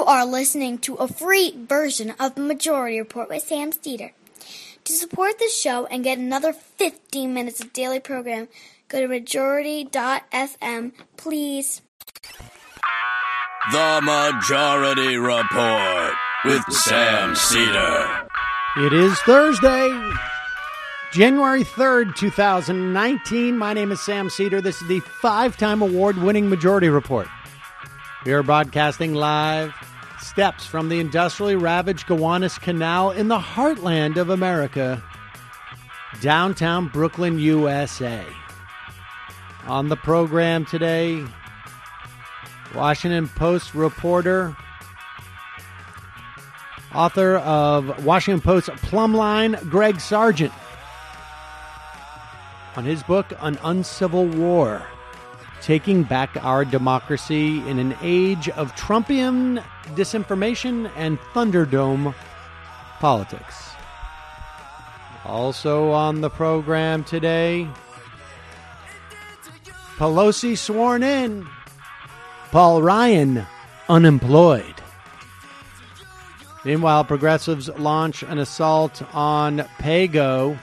are listening to a free version of Majority Report with Sam Steeder. To support the show and get another 15 minutes of daily program, go to majority.fm, please. The Majority Report with Sam Steeder. It is Thursday, January 3rd, 2019. My name is Sam Steeder. This is the 5-time award-winning Majority Report. We are broadcasting live steps from the industrially ravaged Gowanus Canal in the heartland of America, downtown Brooklyn, USA. On the program today, Washington Post reporter, author of Washington Post Plumline, Greg Sargent, on his book, An Uncivil War, Taking Back Our Democracy in an Age of Trumpian Disinformation and Thunderdome Politics. Also on the program today, Pelosi sworn in, Paul Ryan unemployed. Meanwhile, progressives launch an assault on PAYGO.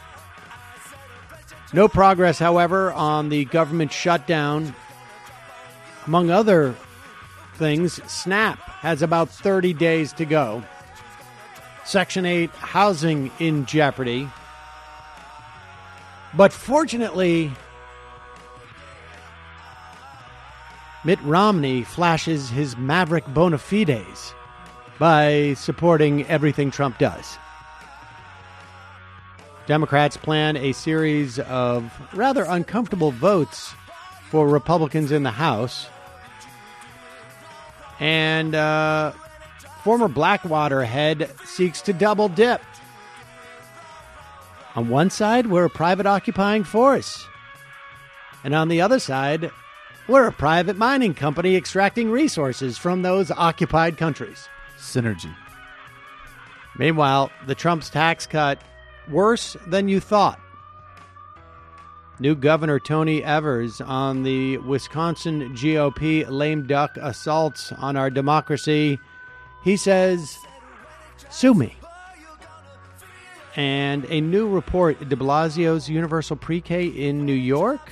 No progress, however, on the government shutdown. Among other things, SNAP has about 30 days to go. Section 8 housing in jeopardy. But fortunately, Mitt Romney flashes his maverick bona fides by supporting everything Trump does. Democrats plan a series of rather uncomfortable votes for Republicans in the House. And former Blackwater head seeks to double dip. On one side, we're a private occupying force. And on the other side, we're a private mining company extracting resources from those occupied countries. Synergy. Meanwhile, the Trump's tax cut, worse than you thought. New Governor Tony Evers on the Wisconsin GOP lame duck assaults on our democracy. He says, sue me. And a new report, de Blasio's Universal Pre-K in New York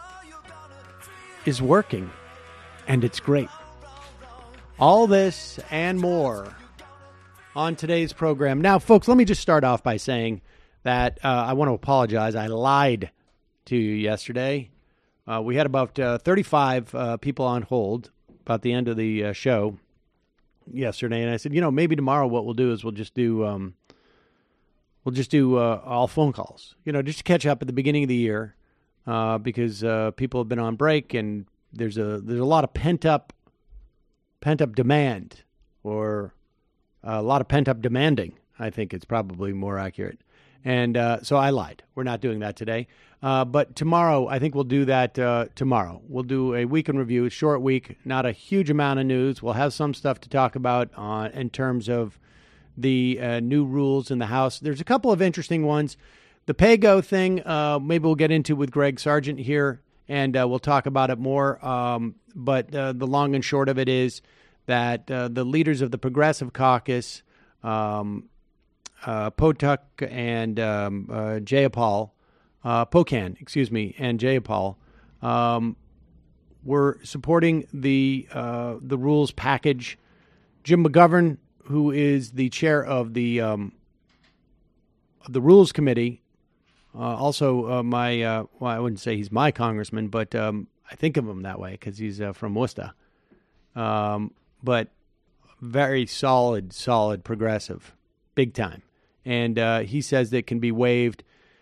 is working, and it's great. All this and more on today's program. Now, folks, let me just start off by saying that I want to apologize. I lied to you yesterday. We had about 35 people on hold about the end of the show yesterday, and I said, maybe tomorrow what we'll do is we'll just do all phone calls, just to catch up at the beginning of the year, because people have been on break, and there's a lot of pent up demand, or a lot of pent up demanding. I think it's probably more accurate. And so I lied. We're not doing that today. But tomorrow, I think we'll do that tomorrow. We'll do a week in review, a short week, not a huge amount of news. We'll have some stuff to talk about in terms of the new rules in the House. There's a couple of interesting ones. The PAYGO thing, maybe we'll get into with Greg Sargent here, and we'll talk about it more. But the long and short of it is that the leaders of the Progressive Caucus, Potuk and Jayapal, Pocan, and Jayapal, were supporting the rules package. Jim McGovern, who is the chair of the Rules Committee, also I wouldn't say he's my congressman, but I think of him that way because he's from Worcester. But very solid progressive, big time. And he says that it can be waived.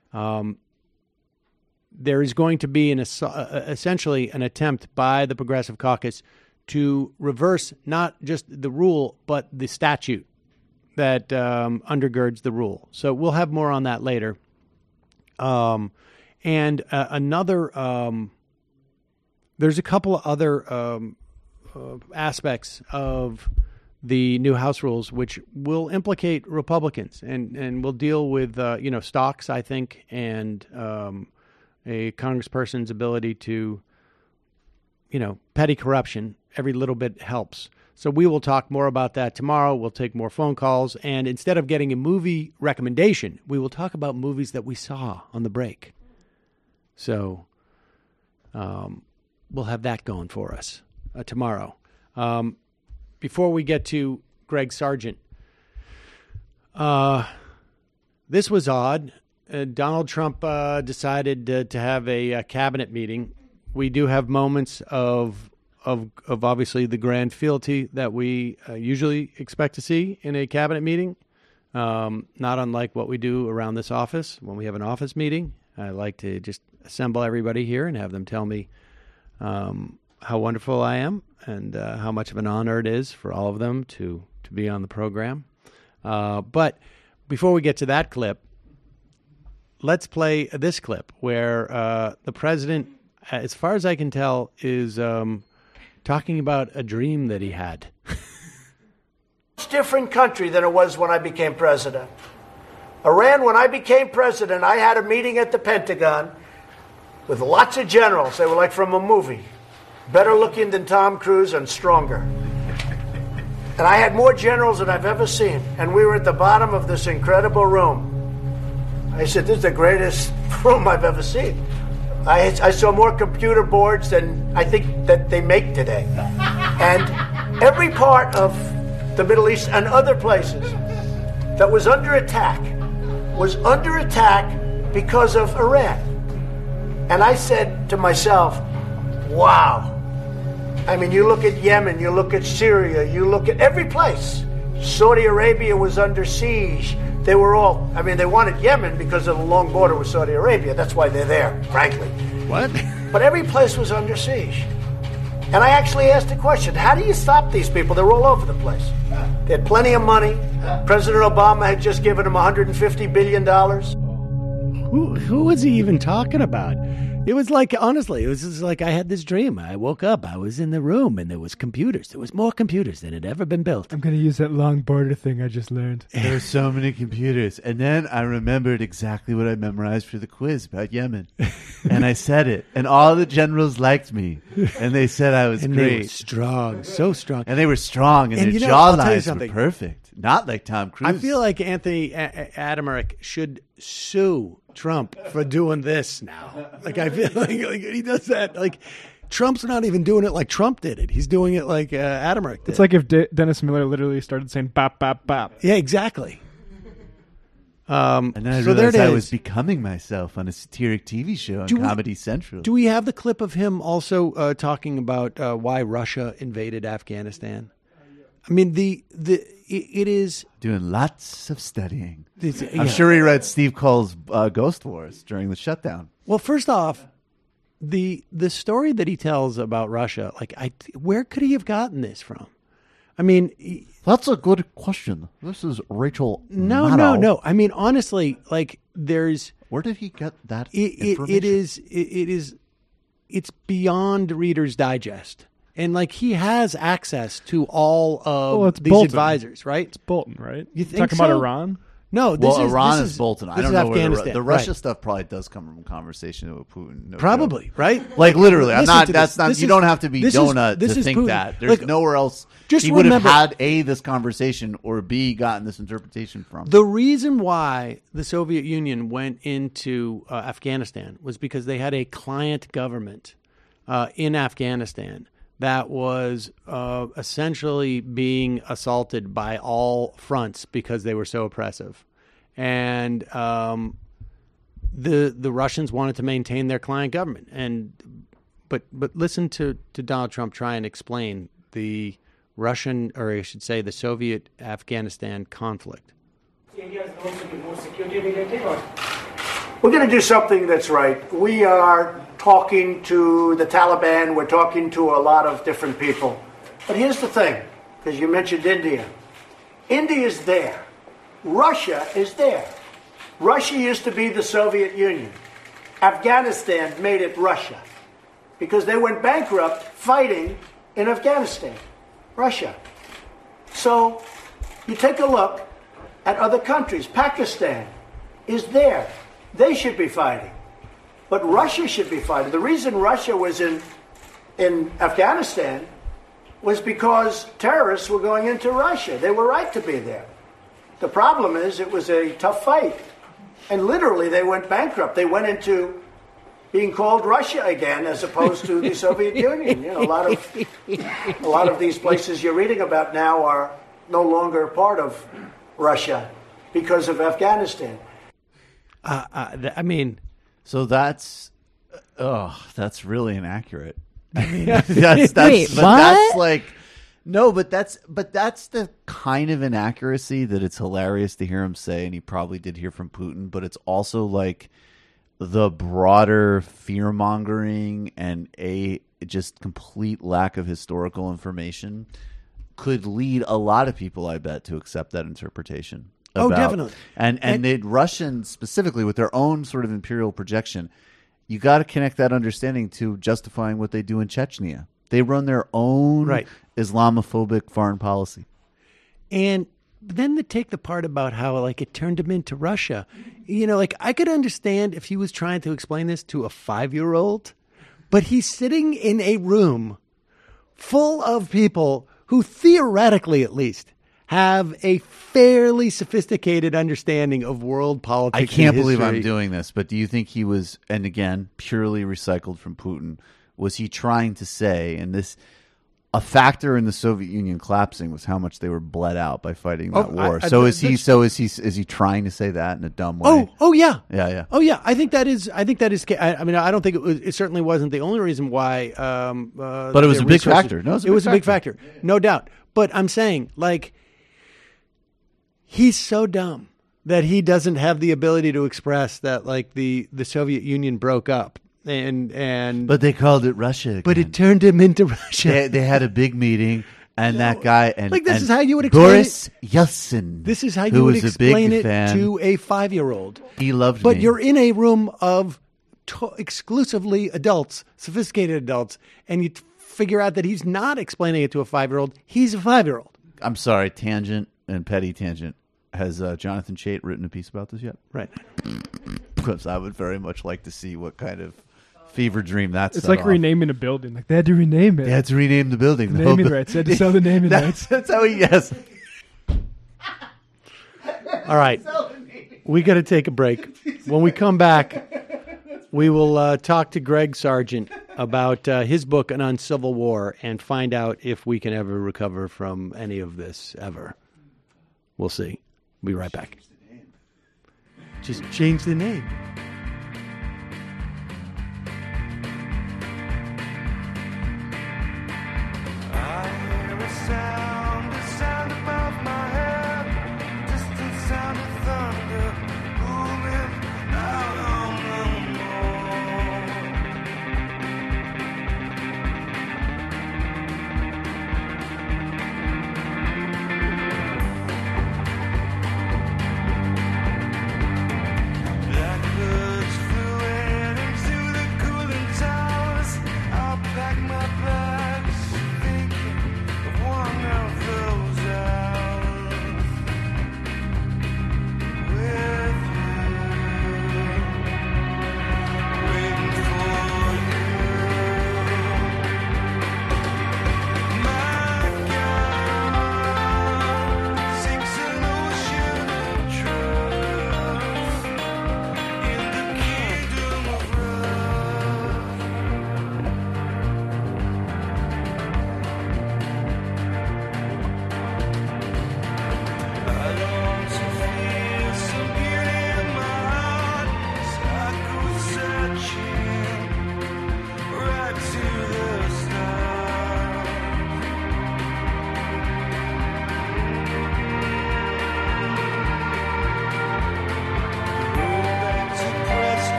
There is going to be essentially an attempt by the Progressive Caucus to reverse not just the rule, but the statute that undergirds the rule. So we'll have more on that later. And there's a couple of other aspects of the new House rules which will implicate Republicans, and we'll deal with stocks, I think, and a congressperson's ability to petty corruption. Every little bit helps. So we will talk more about that tomorrow. We'll take more phone calls. And instead of getting a movie recommendation, we will talk about movies that we saw on the break. So we'll have that going for us tomorrow. Before we get to Greg Sargent, this was odd. Donald Trump decided to have a cabinet meeting. We do have moments of obviously the grand fealty that we usually expect to see in a cabinet meeting, not unlike what we do around this office when we have an office meeting. I like to just assemble everybody here and have them tell me how wonderful I am and how much of an honor it is for all of them to be on the program. But before we get to that clip, let's play this clip where the president, as far as I can tell, is talking about a dream that he had. It's a different country than it was when I became president. Iran, when I became president, I had a meeting at the Pentagon with lots of generals. They were like from a movie. Better looking than Tom Cruise and stronger. And I had more generals than I've ever seen. And we were at the bottom of this incredible room. I said, this is the greatest room I've ever seen. I saw more computer boards than I think that they make today. And every part of the Middle East and other places that was under attack because of Iran. And I said to myself, wow. I mean, you look at Yemen, you look at Syria, you look at every place. Saudi Arabia was under siege. They wanted Yemen because of the long border with Saudi Arabia. That's why they're there, frankly. What? But every place was under siege. And I actually asked the question, how do you stop these people? They're all over the place. They had plenty of money. President Obama had just given them $150 billion. Who was he even talking about? It was like, honestly, it was just like I had this dream. I woke up, I was in the room, and there was computers. There was more computers than had ever been built. I'm going to use that long border thing I just learned. There were so many computers. And then I remembered exactly what I memorized for the quiz about Yemen. And I said it. And all the generals liked me. And they said I was and great. They were strong, so strong. And they were strong, and their I'll tell you jawlines something. were perfect. Not like Tom Cruise. I feel like Anthony Adamaric should sue Trump for doing this now. Like, I feel like he does that. Like, Trump's not even doing it like Trump did it. He's doing it like Adamaric did. It's like if Dennis Miller literally started saying bop, bop, bop. Yeah, exactly. And then I realized I was becoming myself on a satiric TV show on Comedy Central. Do we have the clip of him also talking about why Russia invaded Afghanistan? I mean, it is doing lots of studying. Yeah. I'm sure he read Steve Cole's Ghost Wars during the shutdown. Well, first off, the story that he tells about Russia, like, where could he have gotten this from? I mean, that's a good question. This is Rachel. No. I mean, honestly, like, where did he get that information? It's beyond Reader's Digest. And, like, he has access to all of these Bolton. Advisors, right? It's Bolton, right? You think Talking so? about Iran? No, Iran is Bolton. I don't know Afghanistan. where the Russia stuff probably does come from conversation with Putin. No Probably, joke. right? Like, literally. I'm Listen not. to That's this. not. This you is- don't have to be this is- donut this to is think Putin. that. There's Like, nowhere else just he would have remember- had this conversation, or B, gotten this interpretation from. The reason why the Soviet Union went into Afghanistan was because they had a client government in Afghanistan that was essentially being assaulted by all fronts because they were so oppressive. And the Russians wanted to maintain their client government. But listen to Donald Trump try and explain the Russian, or I should say the Soviet-Afghanistan conflict. India is going to be more security related, or? We're going to do something that's right. We are talking to the Taliban. We're talking to a lot of different people. But here's the thing, because you mentioned India. India is there. Russia is there. Russia used to be the Soviet Union. Afghanistan made it Russia because they went bankrupt fighting in Afghanistan, Russia. So you take a look at other countries. Pakistan is there. They should be fighting. But Russia should be fighting. The reason Russia was in Afghanistan was because terrorists were going into Russia. They were right to be there. The problem is it was a tough fight. And literally they went bankrupt. They went into being called Russia again as opposed to the Soviet Union. You know, a lot of these places you're reading about now are no longer part of Russia because of Afghanistan. I mean, So that's really inaccurate. I mean, Wait, but what? that's like no, but that's the kind of inaccuracy that it's hilarious to hear him say, and he probably did hear from Putin. But it's also like the broader fear mongering and a just complete lack of historical information could lead a lot of people, I bet, to accept that interpretation. Oh, definitely. And the Russians specifically with their own sort of imperial projection, you got to connect that understanding to justifying what they do in Chechnya. They run their own Islamophobic foreign policy. and then to take the part about how like it turned him into Russia. You know, like I could understand if he was trying to explain this to a 5-year-old, but he's sitting in a room full of people who theoretically at least have a fairly sophisticated understanding of world politics. I can't and believe I'm history. doing this, but do you think he was, and again, purely recycled from Putin, was he trying to say, and this, a factor in the Soviet Union collapsing was how much they were bled out by fighting that war. Is he trying to say that in a dumb way? Oh yeah. Yeah. Oh yeah, I think that is. I mean, I don't think it was. It certainly wasn't the only reason why. But it was their a big resources- factor. No, it was a big factor, no doubt. But I'm saying, like, he's so dumb that he doesn't have the ability to express that, like, the Soviet Union broke up, and But they called it Russia again. but it turned him into Russia. they had a big meeting, and that guy and Like, this and is how you would explain Boris Yeltsin. This is how who you would was a explain big it fan. to a 5-year-old. He loved But me. you're in a room of exclusively adults, sophisticated adults, and you figure out that he's not explaining it to a 5-year-old. He's a 5-year-old. I'm sorry, tangent and petty tangent. Has Jonathan Chait written a piece about this yet? Right. Because I would very much like to see what kind of fever dream that's. It's like renaming a building. Like they had to rename it. They had to rename the building. The The whole naming bu- rights. They had to sell the naming rights. That's how he. Yes. All right. We got to take a break. When we come back, we will talk to Greg Sargent about his book on Civil War and find out if we can ever recover from any of this ever. We'll see. We'll be right back. Just change the name. Like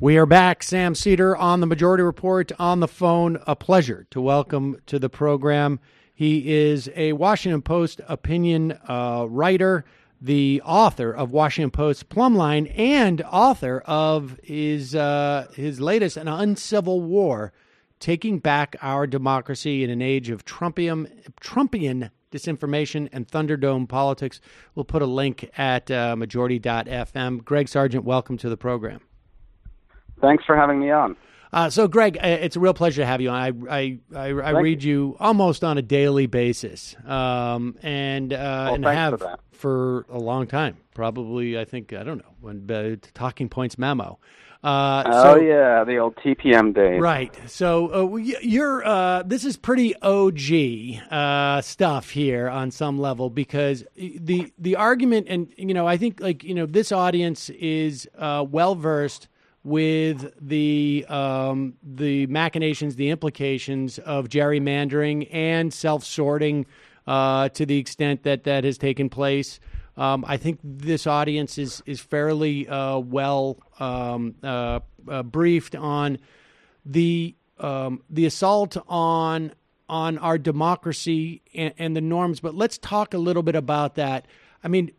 We are back. Sam Seder on the Majority Report on the phone. A pleasure to welcome to the program. He is a Washington Post opinion writer, the author of Washington Post Plumline, and author of his latest, An Uncivil War, Taking Back Our Democracy in an Age of Trumpian Disinformation and Thunderdome Politics. We'll put a link at majority.fm. Greg Sargent, welcome to the program. Thanks for having me on. So, Greg, it's a real pleasure to have you on. I read you almost on a daily basis, and have for a long time. Probably, I don't know, when Talking Points memo. The old TPM days. Right. So you're this is pretty OG stuff here on some level, because the argument, and I think this audience is well versed with the machinations, the implications of gerrymandering and self-sorting to the extent that has taken place. I think this audience is fairly well briefed on the assault on our democracy and the norms. But let's talk a little bit about that. I mean,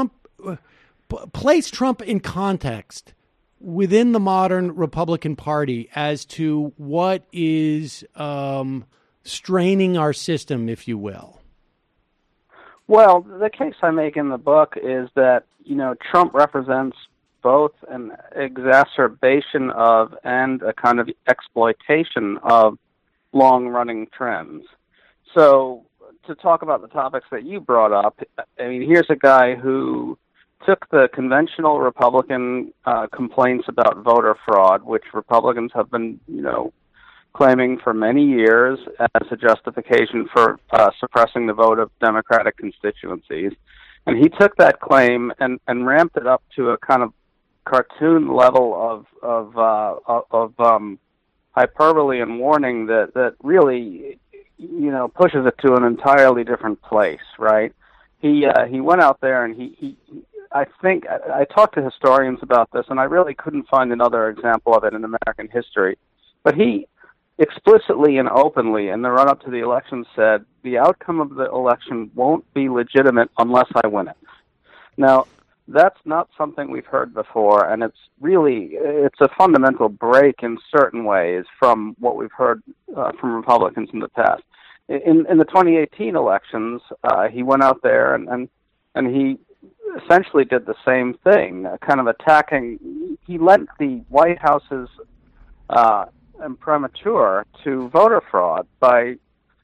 place Trump in context within the modern Republican Party as to what is straining our system, if you will. Well, the case I make in the book is that, Trump represents both an exacerbation of and a kind of exploitation of long-running trends. So to talk about the topics that you brought up, I mean, here's a guy who took the conventional Republican complaints about voter fraud, which Republicans have been, claiming for many years as a justification for suppressing the vote of Democratic constituencies. And he took that claim and ramped it up to a kind of cartoon level of hyperbole and warning that really, pushes it to an entirely different place, right? He went out there and he I think I talked to historians about this, and I really couldn't find another example of it in American history. But he explicitly and openly in the run-up to the election said, the outcome of the election won't be legitimate unless I win it. Now, that's not something we've heard before, and it's a fundamental break in certain ways from what we've heard from Republicans in the past. In the 2018 elections, he went out there and he essentially did the same thing, kind of attacking. He lent the White House's imprimatur to voter fraud by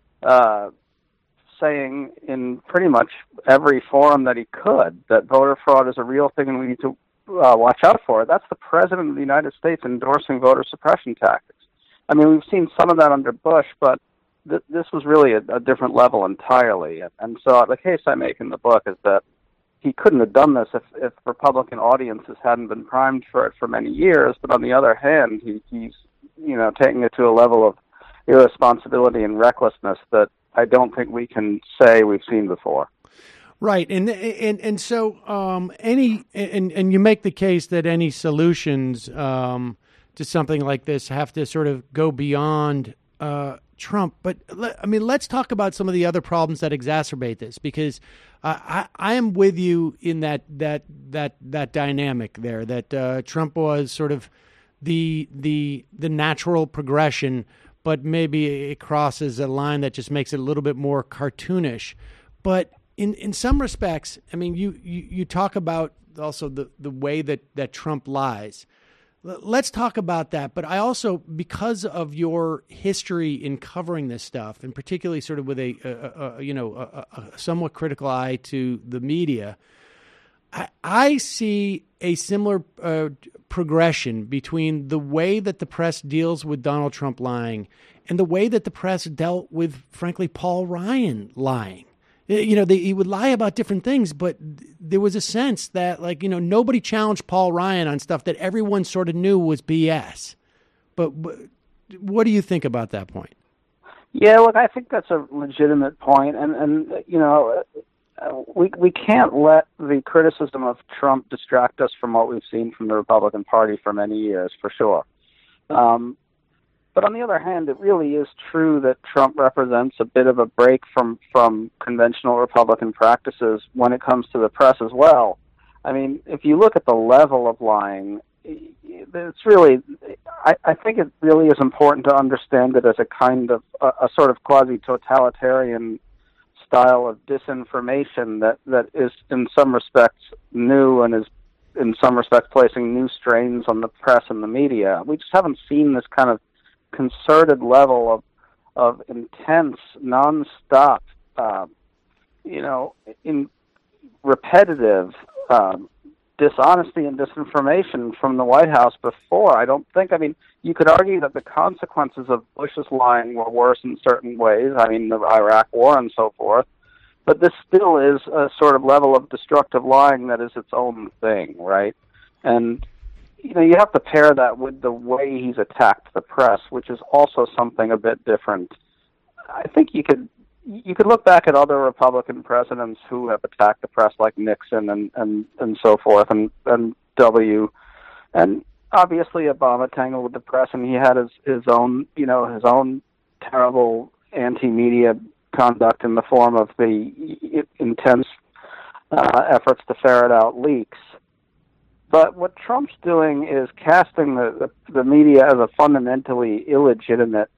saying in pretty much every forum that he could that voter fraud is a real thing and we need to watch out for it. That's the President of the United States endorsing voter suppression tactics. I mean, we've seen some of that under Bush, but this was really a different level entirely. And so the case I make in the book is that he couldn't have done this if Republican audiences hadn't been primed for it for many years. But on the other hand, he's taking it to a level of irresponsibility and recklessness that I don't think we can say we've seen before. Right, and so and you make the case that any solutions to something like this have to sort of go beyond Trump. But let's talk about some of the other problems that exacerbate this, because I am with you in that dynamic there. That Trump was sort of the natural progression, but maybe it crosses a line that just makes it a little bit more cartoonish. But in some respects, I mean, you talk about also the way that Trump lies. Let's talk about that. But I also, because of your history in covering this stuff, and particularly sort of with a somewhat critical eye to the media, I see a similar progression between the way that the press deals with Donald Trump lying and the way that the press dealt with, frankly, Paul Ryan lying. He would lie about different things, but there was a sense that, nobody challenged Paul Ryan on stuff that everyone sort of knew was BS. But what do you think about that point? Yeah, look, I think that's a legitimate point, and we can't let the criticism of Trump distract us from what we've seen from the Republican Party for many years, for sure. But on the other hand, it really is true that Trump represents a bit of a break from conventional Republican practices when it comes to the press as well. I mean, if you look at the level of lying, it's really, I think it really is important to understand it as a kind of, a sort of quasi-totalitarian style of disinformation that is in some respects new and is in some respects placing new strains on the press and the media. We just haven't seen this kind of concerted level of intense, nonstop, in repetitive dishonesty and disinformation from the White House before. I mean, you could argue that the consequences of Bush's lying were worse in certain ways, I mean, the Iraq War and so forth, but this still is a sort of level of destructive lying that is its own thing, right? And, you have to pair that with the way he's attacked the press, which is also something a bit different. I think you could look back at other Republican presidents who have attacked the press, like Nixon and so forth, and W. And obviously Obama tangled with the press, and he had his own terrible anti-media conduct in the form of the intense efforts to ferret out leaks. But what Trump's doing is casting the media as a fundamentally illegitimate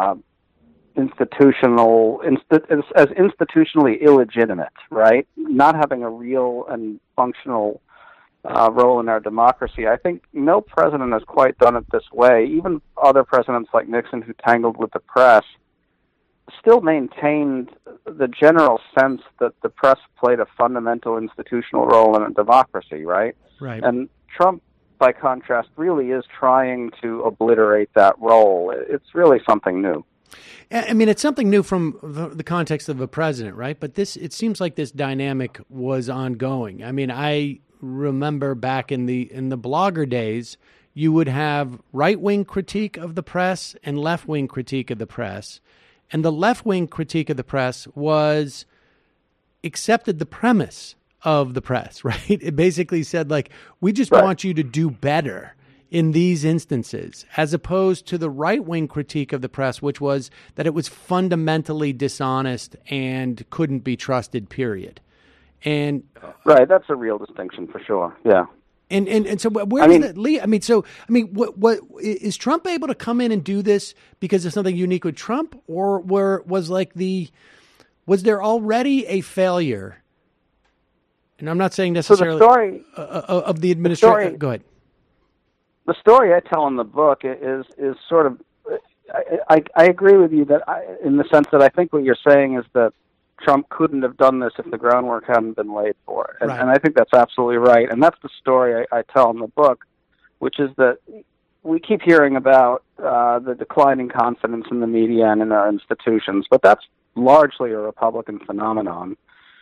institutionally illegitimate, right? Not having a real and functional role in our democracy. I think no president has quite done it this way. Even other presidents like Nixon, who tangled with the press, still maintained the general sense that the press played a fundamental institutional role in a democracy, right? Right. And Trump, by contrast, really is trying to obliterate that role. It's really something new. I mean, it's something new from the context of a president, right? But it seems like this dynamic was ongoing. I mean, I remember back in the blogger days, you would have right-wing critique of the press and left-wing critique of the press. And the left-wing critique of the press accepted the premise of the press, right? It basically said, like, we just want you to do better in these instances, as opposed to the right-wing critique of the press, which was that it was fundamentally dishonest and couldn't be trusted, period. And right, that's a real distinction for sure, yeah. And so where does that lead? What is Trump able to come in and do this because of something unique with Trump, or was there already a failure? And I'm not saying necessarily of the administration. Go ahead. The story I tell in the book is sort of. I agree with you that in the sense that I think what you're saying is that Trump couldn't have done this if the groundwork hadn't been laid for it. And I think that's absolutely right. And that's the story I tell in the book, which is that we keep hearing about the declining confidence in the media and in our institutions, but that's largely a Republican phenomenon.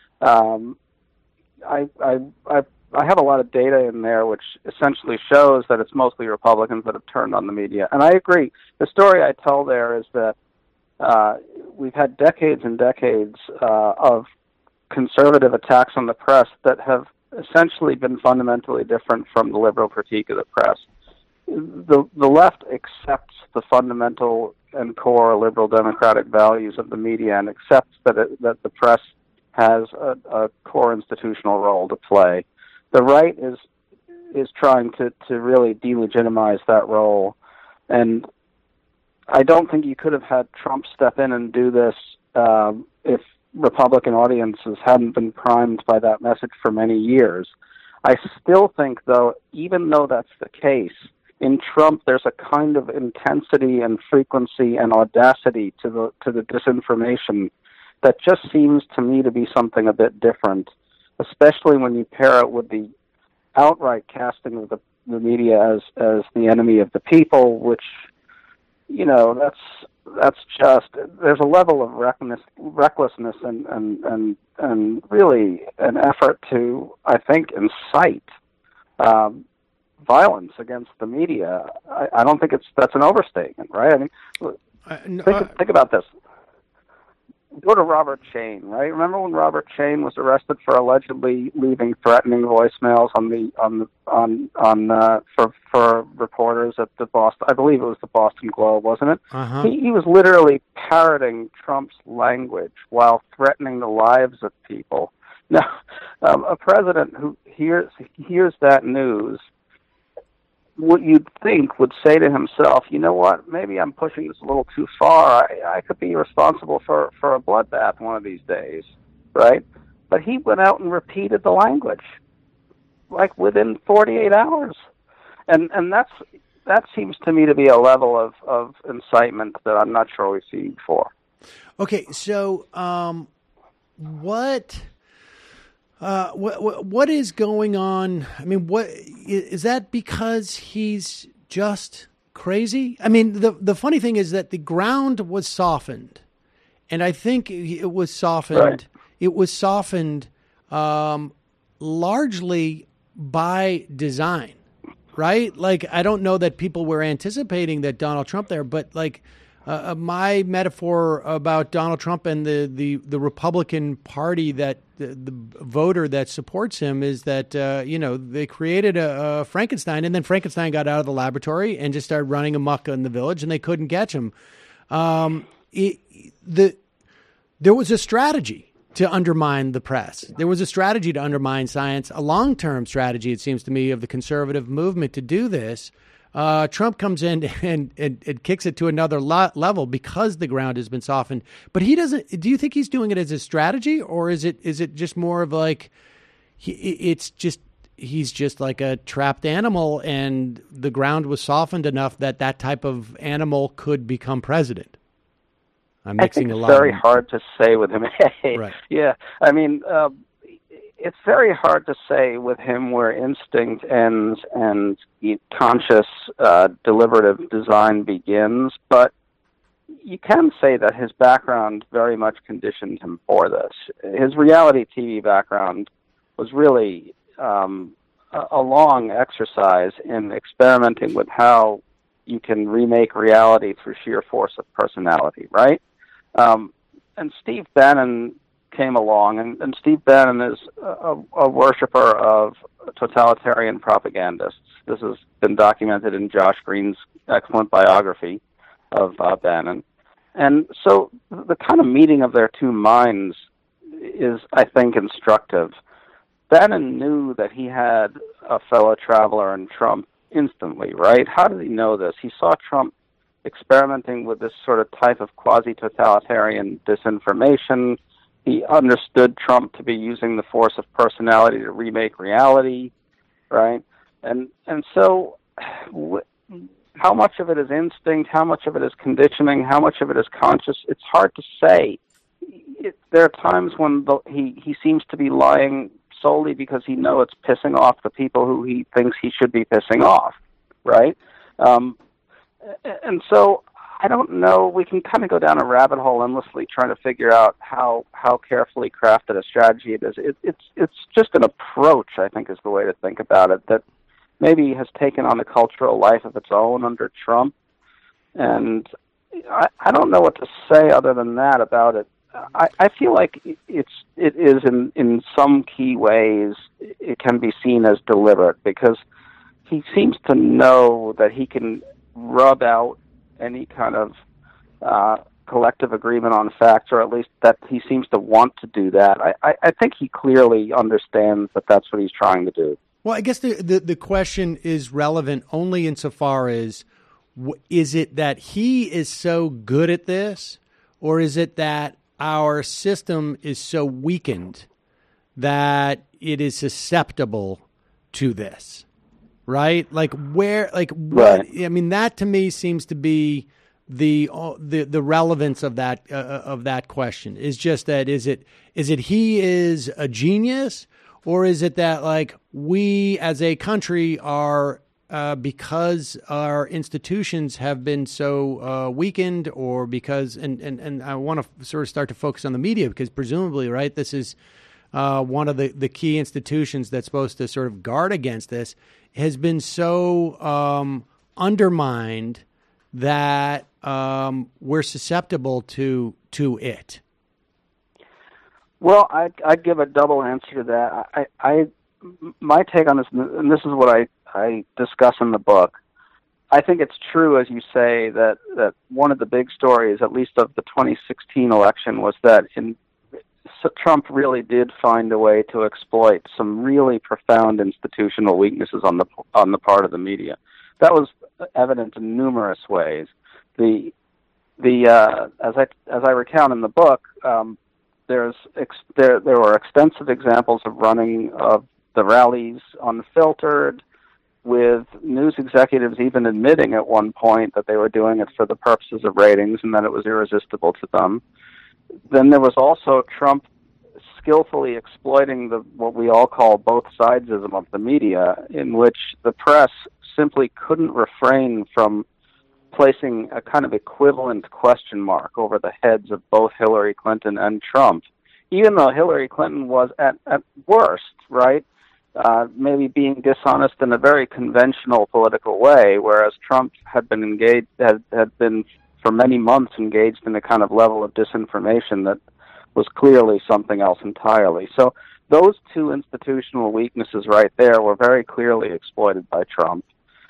I have a lot of data in there which essentially shows that it's mostly Republicans that have turned on the media. And I agree. The story I tell there is that we've had decades and decades of conservative attacks on the press that have essentially been fundamentally different from the liberal critique of the press. The left accepts the fundamental and core liberal democratic values of the media and accepts that the press has a core institutional role to play. The right is trying to really delegitimize that role, and I don't think you could have had Trump step in and do this if Republican audiences hadn't been primed by that message for many years. I still think, though, even though that's the case, in Trump there's a kind of intensity and frequency and audacity to the disinformation that just seems to me to be something a bit different, especially when you pair it with the outright casting of the media as the enemy of the people, which, that's just, there's a level of recklessness and really an effort to, I think, incite violence against the media. I don't think that's an overstatement, right? I mean, think about this. go to Robert Chain, right? Remember when Robert Chain was arrested for allegedly leaving threatening voicemails for reporters at the Boston, I believe it was the Boston Globe, wasn't it? Uh-huh. He was literally parroting Trump's language while threatening the lives of people. Now, a president who hears that news, what you'd think would say to himself, you know what, maybe I'm pushing this a little too far. I could be responsible for a bloodbath one of these days, right? But he went out and repeated the language, like within 48 hours. And that seems to me to be a level of incitement that I'm not sure we've seen before. Okay, so what is going on? I mean, what is that? Because he's just crazy? I mean, the funny thing is that the ground was softened, and I think it was softened. Right. It was softened largely by design, right? Like, I don't know that people were anticipating that Donald Trump there, but like. My metaphor about Donald Trump and the Republican Party, that the voter that supports him, is that they created a Frankenstein, and then Frankenstein got out of the laboratory and just started running amok in the village, and they couldn't catch him. There was a strategy to undermine the press. There was a strategy to undermine science, a long-term strategy, it seems to me, of the conservative movement to do this. Trump comes in and kicks it to another level because the ground has been softened. But he doesn't. Do you think he's doing it as a strategy, or is it just more of like he's just like a trapped animal, and the ground was softened enough that type of animal could become president? I'm mixing a lot. It's very hard to say with him. Right. Yeah, I mean. It's very hard to say with him where instinct ends and conscious, deliberative design begins, but you can say that his background very much conditioned him for this. His reality TV background was really a long exercise in experimenting with how you can remake reality through sheer force of personality, right? And Steve Bannon came along, and Steve Bannon is a worshiper of totalitarian propagandists. This has been documented in Josh Green's excellent biography of Bannon. And so the kind of meeting of their two minds is, I think, instructive. Bannon knew that he had a fellow traveler in Trump instantly, right? How did he know this? He saw Trump experimenting with this sort of type of quasi-totalitarian disinformation. He understood Trump to be using the force of personality to remake reality, right? And so how much of it is instinct, how much of it is conditioning, how much of it is conscious, it's hard to say. There are times when he seems to be lying solely because he knows it's pissing off the people who he thinks he should be pissing off, right? And so I don't know. We can kind of go down a rabbit hole endlessly trying to figure out how carefully crafted a strategy it is. It's just an approach, I think, is the way to think about it, that maybe has taken on a cultural life of its own under Trump. And I don't know what to say other than that about it. I feel like it is in some key ways it can be seen as deliberate, because he seems to know that he can rub out any kind of collective agreement on facts, or at least that he seems to want to do that. I think he clearly understands that that's what he's trying to do. Well, I guess the question is relevant only insofar as, is it that he is so good at this, or is it that our system is so weakened that it is susceptible to this? Right? Like where, like what? Right. I mean, that to me seems to be the relevance of that question. Is just that is it he is a genius, or is it that like we as a country are because our institutions have been so weakened, or because and I want to sort of start to focus on the media, because presumably, right, this is one of the key institutions that's supposed to sort of guard against this, has been so undermined that we're susceptible to it. Well, I'd give a double answer to that. My take on this, and this is what I discuss in the book. I think it's true, as you say, that one of the big stories, at least of the 2016 election, was that Trump really did find a way to exploit some really profound institutional weaknesses on the part of the media. That was evident in numerous ways. As I recount in the book, there were extensive examples of running of the rallies unfiltered, with news executives even admitting at one point that they were doing it for the purposes of ratings and that it was irresistible to them. Then there was also Trump skillfully exploiting what we all call both sidesism of the media, in which the press simply couldn't refrain from placing a kind of equivalent question mark over the heads of both Hillary Clinton and Trump, even though Hillary Clinton was at worst, right, maybe being dishonest in a very conventional political way, whereas Trump had been had been for many months engaged in a kind of level of disinformation that was clearly something else entirely. So those two institutional weaknesses right there were very clearly exploited by Trump.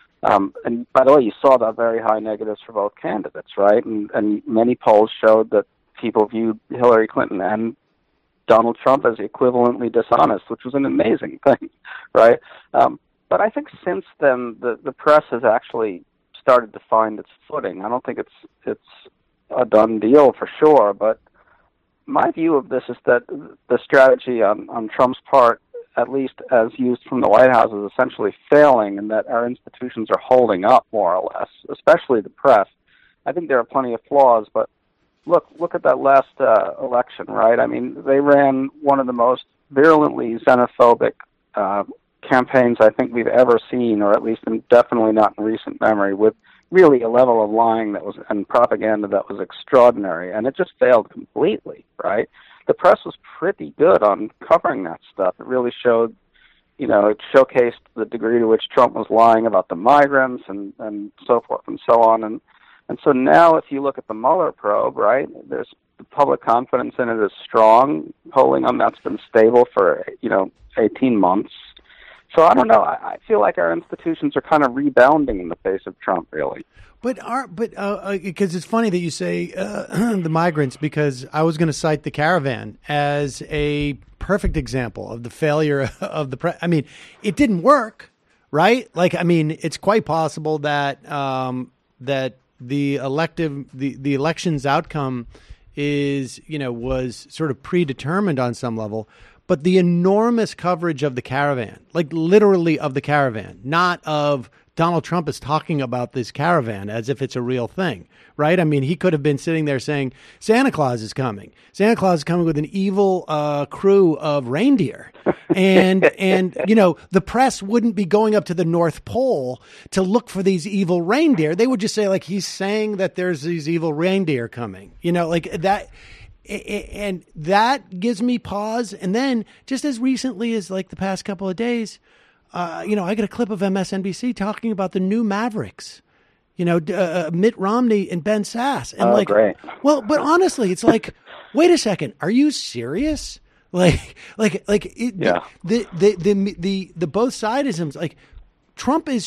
And by the way, you saw that very high negatives for both candidates, right? And many polls showed that people viewed Hillary Clinton and Donald Trump as equivalently dishonest, which was an amazing thing, right? But I think since then, the press has actually started to find its footing. I don't think it's a done deal for sure, but my view of this is that the strategy on Trump's part, at least as used from the White House, is essentially failing, and that our institutions are holding up more or less, especially the press. I think there are plenty of flaws, but look at that last election, right? I mean, they ran one of the most virulently xenophobic campaigns I think we've ever seen, or at least definitely not in recent memory, with really a level of lying and propaganda that was extraordinary, and it just failed completely, right? The press was pretty good on covering that stuff. It really showed, it showcased the degree to which Trump was lying about the migrants and so forth and so on. And so now if you look at the Mueller probe, right, there's the public confidence in it is strong. Polling on that's been stable for, 18 months. So I don't know. I feel like our institutions are kind of rebounding in the face of Trump, really. But because it's funny that you say the migrants, because I was going to cite the caravan as a perfect example of the failure of the press. I mean, it didn't work, right? It's quite possible that that the election's outcome was sort of predetermined on some level. But the enormous coverage of the caravan, like literally of the caravan, not of Donald Trump is talking about this caravan as if it's a real thing, right? I mean, he could have been sitting there saying, Santa Claus is coming. Santa Claus is coming with an evil crew of reindeer. And the press wouldn't be going up to the North Pole to look for these evil reindeer. They would just say, like, he's saying that there's these evil reindeer coming, like that. And that gives me pause. And then just as recently as like the past couple of days, I got a clip of MSNBC talking about the new Mavericks, Mitt Romney and Ben Sasse. And great. Well, but honestly, it's like, wait a second. Are you serious? The both sidisms, like Trump is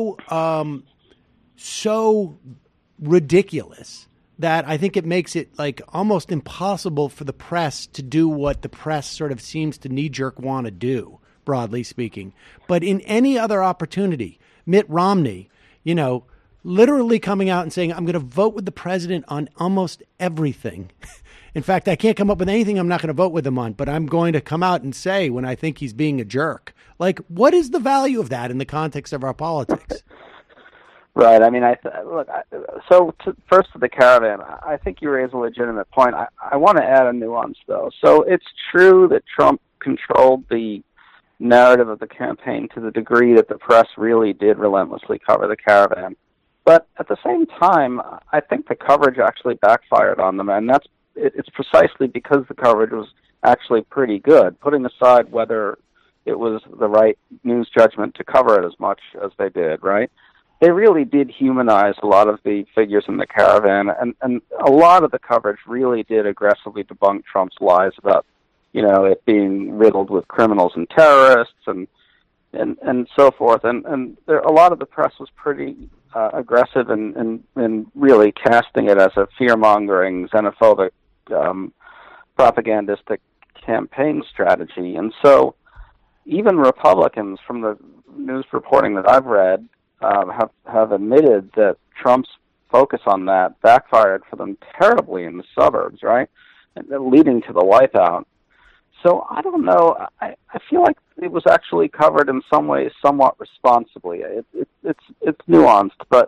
so ridiculous that I think it makes it like almost impossible for the press to do what the press sort of seems to knee-jerk want to do, broadly speaking. But in any other opportunity, Mitt Romney, literally coming out and saying, I'm going to vote with the president on almost everything. In fact, I can't come up with anything I'm not going to vote with him on, but I'm going to come out and say when I think he's being a jerk. Like, what is the value of that in the context of our politics? Right. I mean, first to the caravan, I think you raise a legitimate point. I want to add a nuance, though. So it's true that Trump controlled the narrative of the campaign to the degree that the press really did relentlessly cover the caravan. But at the same time, I think the coverage actually backfired on them, and it's precisely because the coverage was actually pretty good, putting aside whether it was the right news judgment to cover it as much as they did, right? They really did humanize a lot of the figures in the caravan, and a lot of the coverage really did aggressively debunk Trump's lies about it being riddled with criminals and terrorists and so forth. And there, a lot of the press was pretty aggressive in really casting it as a fear-mongering, xenophobic, propagandistic campaign strategy. And so even Republicans, from the news reporting that I've read, have admitted that Trump's focus on that backfired for them terribly in the suburbs, right? And leading to the wipeout. So I don't know. I feel like it was actually covered in some ways somewhat responsibly. It's nuanced, but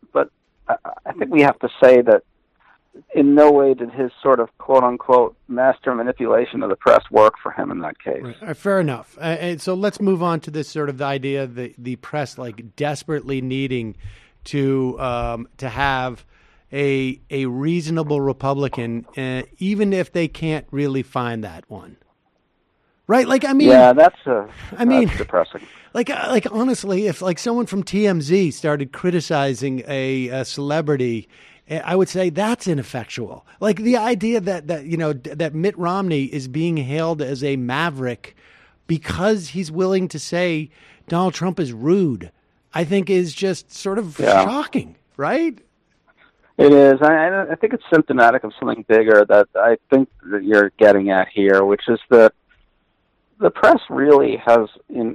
I think we have to say that in no way did his sort of quote-unquote master manipulation of the press work for him in that case. Right. Fair enough. And so let's move on to this sort of the idea of the press like desperately needing to have a reasonable Republican, even if they can't really find that one. Right? Like, I mean, yeah, that's depressing. Like honestly, if like someone from TMZ started criticizing a celebrity, I would say that's ineffectual. Like the idea that Mitt Romney is being hailed as a maverick because he's willing to say Donald Trump is rude, I think is just sort of shocking, right? It is. I think it's symptomatic of something bigger that I think that you're getting at here, which is that the press really has,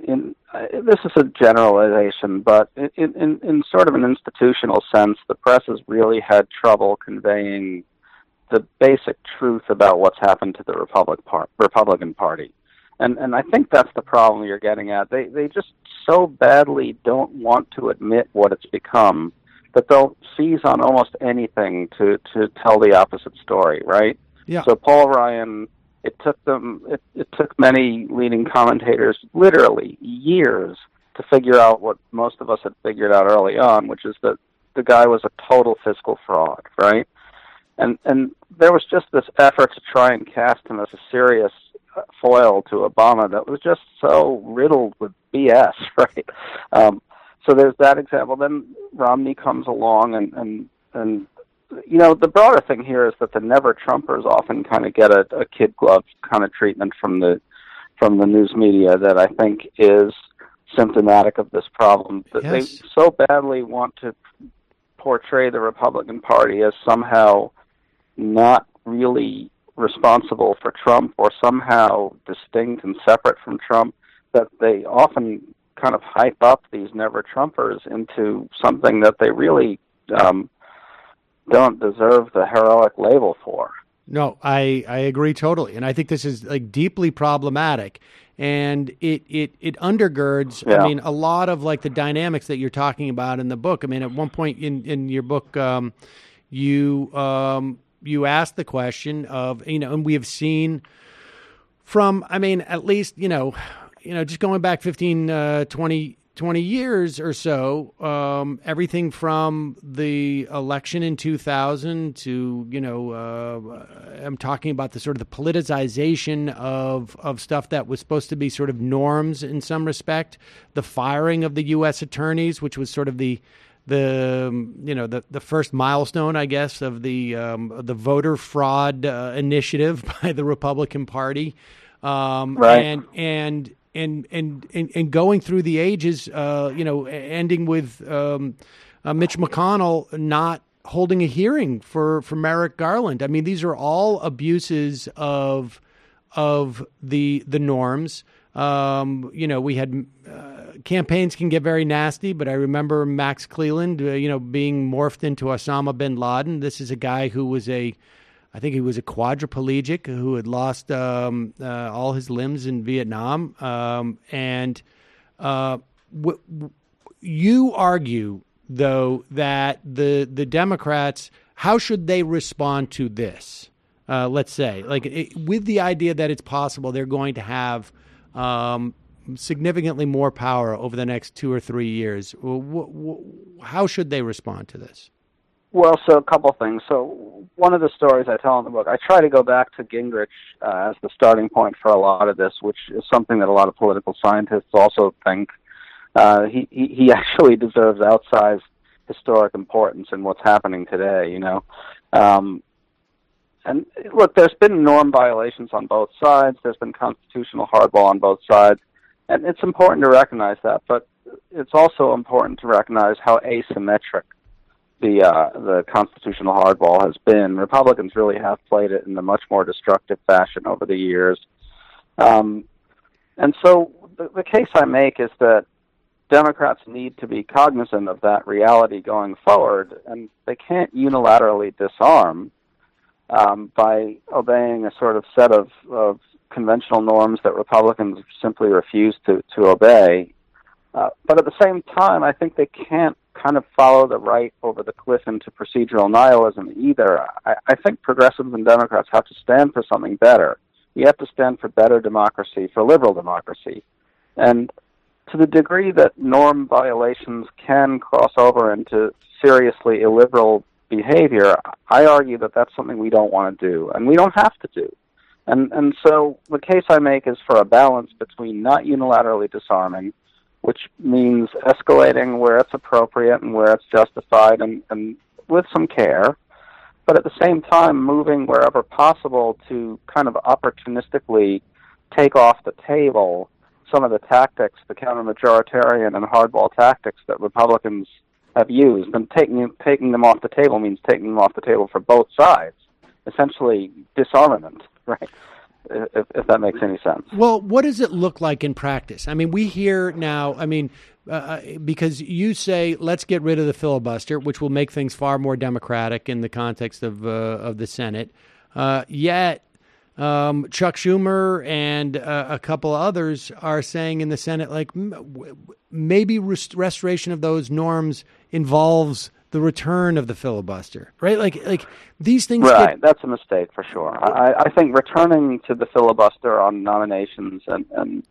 this is a generalization, but in sort of an institutional sense, the press has really had trouble conveying the basic truth about what's happened to the Republican Party. And I think that's the problem you're getting at. They just so badly don't want to admit what it's become that they'll seize on almost anything to tell the opposite story, right? Yeah. So Paul Ryan... It took many leading commentators literally years to figure out what most of us had figured out early on, which is that the guy was a total fiscal fraud, right? And there was just this effort to try and cast him as a serious foil to Obama that was just so riddled with BS, right? So there's that example. Then Romney comes along and the broader thing here is that the never Trumpers often kind of get a kid glove kind of treatment from the news media that I think is symptomatic of this problem. That they so badly want to portray the Republican Party as somehow not really responsible for Trump or somehow distinct and separate from Trump that they often kind of hype up these never Trumpers into something that they really don't deserve the heroic label for. No, I agree totally. And I think this is like deeply problematic. And it undergirds, I mean, a lot of like the dynamics that you're talking about in the book. I mean, at one point in your book, you asked the question of, and we have seen from, I mean, at least, just going back 15, 20 years or so, everything from the election in 2000 to, I'm talking about the sort of the politicization of stuff that was supposed to be sort of norms in some respect, the firing of the U.S. attorneys, which was sort of the first milestone, I guess, of the voter fraud initiative by the Republican Party, right. And going through the ages, ending with Mitch McConnell not holding a hearing for Merrick Garland. I mean, these are all abuses of the norms. We had campaigns can get very nasty, but I remember Max Cleland, being morphed into Osama bin Laden. This is a guy who was I think he was a quadriplegic who had lost all his limbs in Vietnam. You argue, though, that the Democrats, how should they respond to this? Let's say, with the idea that it's possible they're going to have significantly more power over the next 2 or 3 years. How should they respond to this? Well, so a couple things. So one of the stories I tell in the book, I try to go back to Gingrich as the starting point for a lot of this, which is something that a lot of political scientists also think. He actually deserves outsized historic importance in what's happening today, And look, there's been norm violations on both sides. There's been constitutional hardball on both sides. And it's important to recognize that, but it's also important to recognize how asymmetric the constitutional hardball has been. Republicans really have played it in a much more destructive fashion over the years. And so the case I make is that Democrats need to be cognizant of that reality going forward, and they can't unilaterally disarm by obeying a sort of set of conventional norms that Republicans simply refuse to obey. But at the same time, I think they can't kind of follow the right over the cliff into procedural nihilism either. I think progressives and Democrats have to stand for something better. We have to stand for better democracy, for liberal democracy. And to the degree that norm violations can cross over into seriously illiberal behavior, I argue that that's something we don't want to do, and we don't have to do. And so the case I make is for a balance between not unilaterally disarming, which means escalating where it's appropriate and where it's justified and with some care, but at the same time moving wherever possible to kind of opportunistically take off the table some of the tactics, the counter-majoritarian and hardball tactics that Republicans have used. And taking them off the table means taking them off the table for both sides, essentially disarmament, right? If that makes any sense. Well, what does it look like in practice? I mean, we hear now, because you say, let's get rid of the filibuster, which will make things far more democratic in the context of the Senate. Yet, Chuck Schumer and a couple others are saying in the Senate, like, maybe restoration of those norms involves the return of the filibuster, right? Like these things. Right, that's a mistake for sure. I think returning to the filibuster on nominations and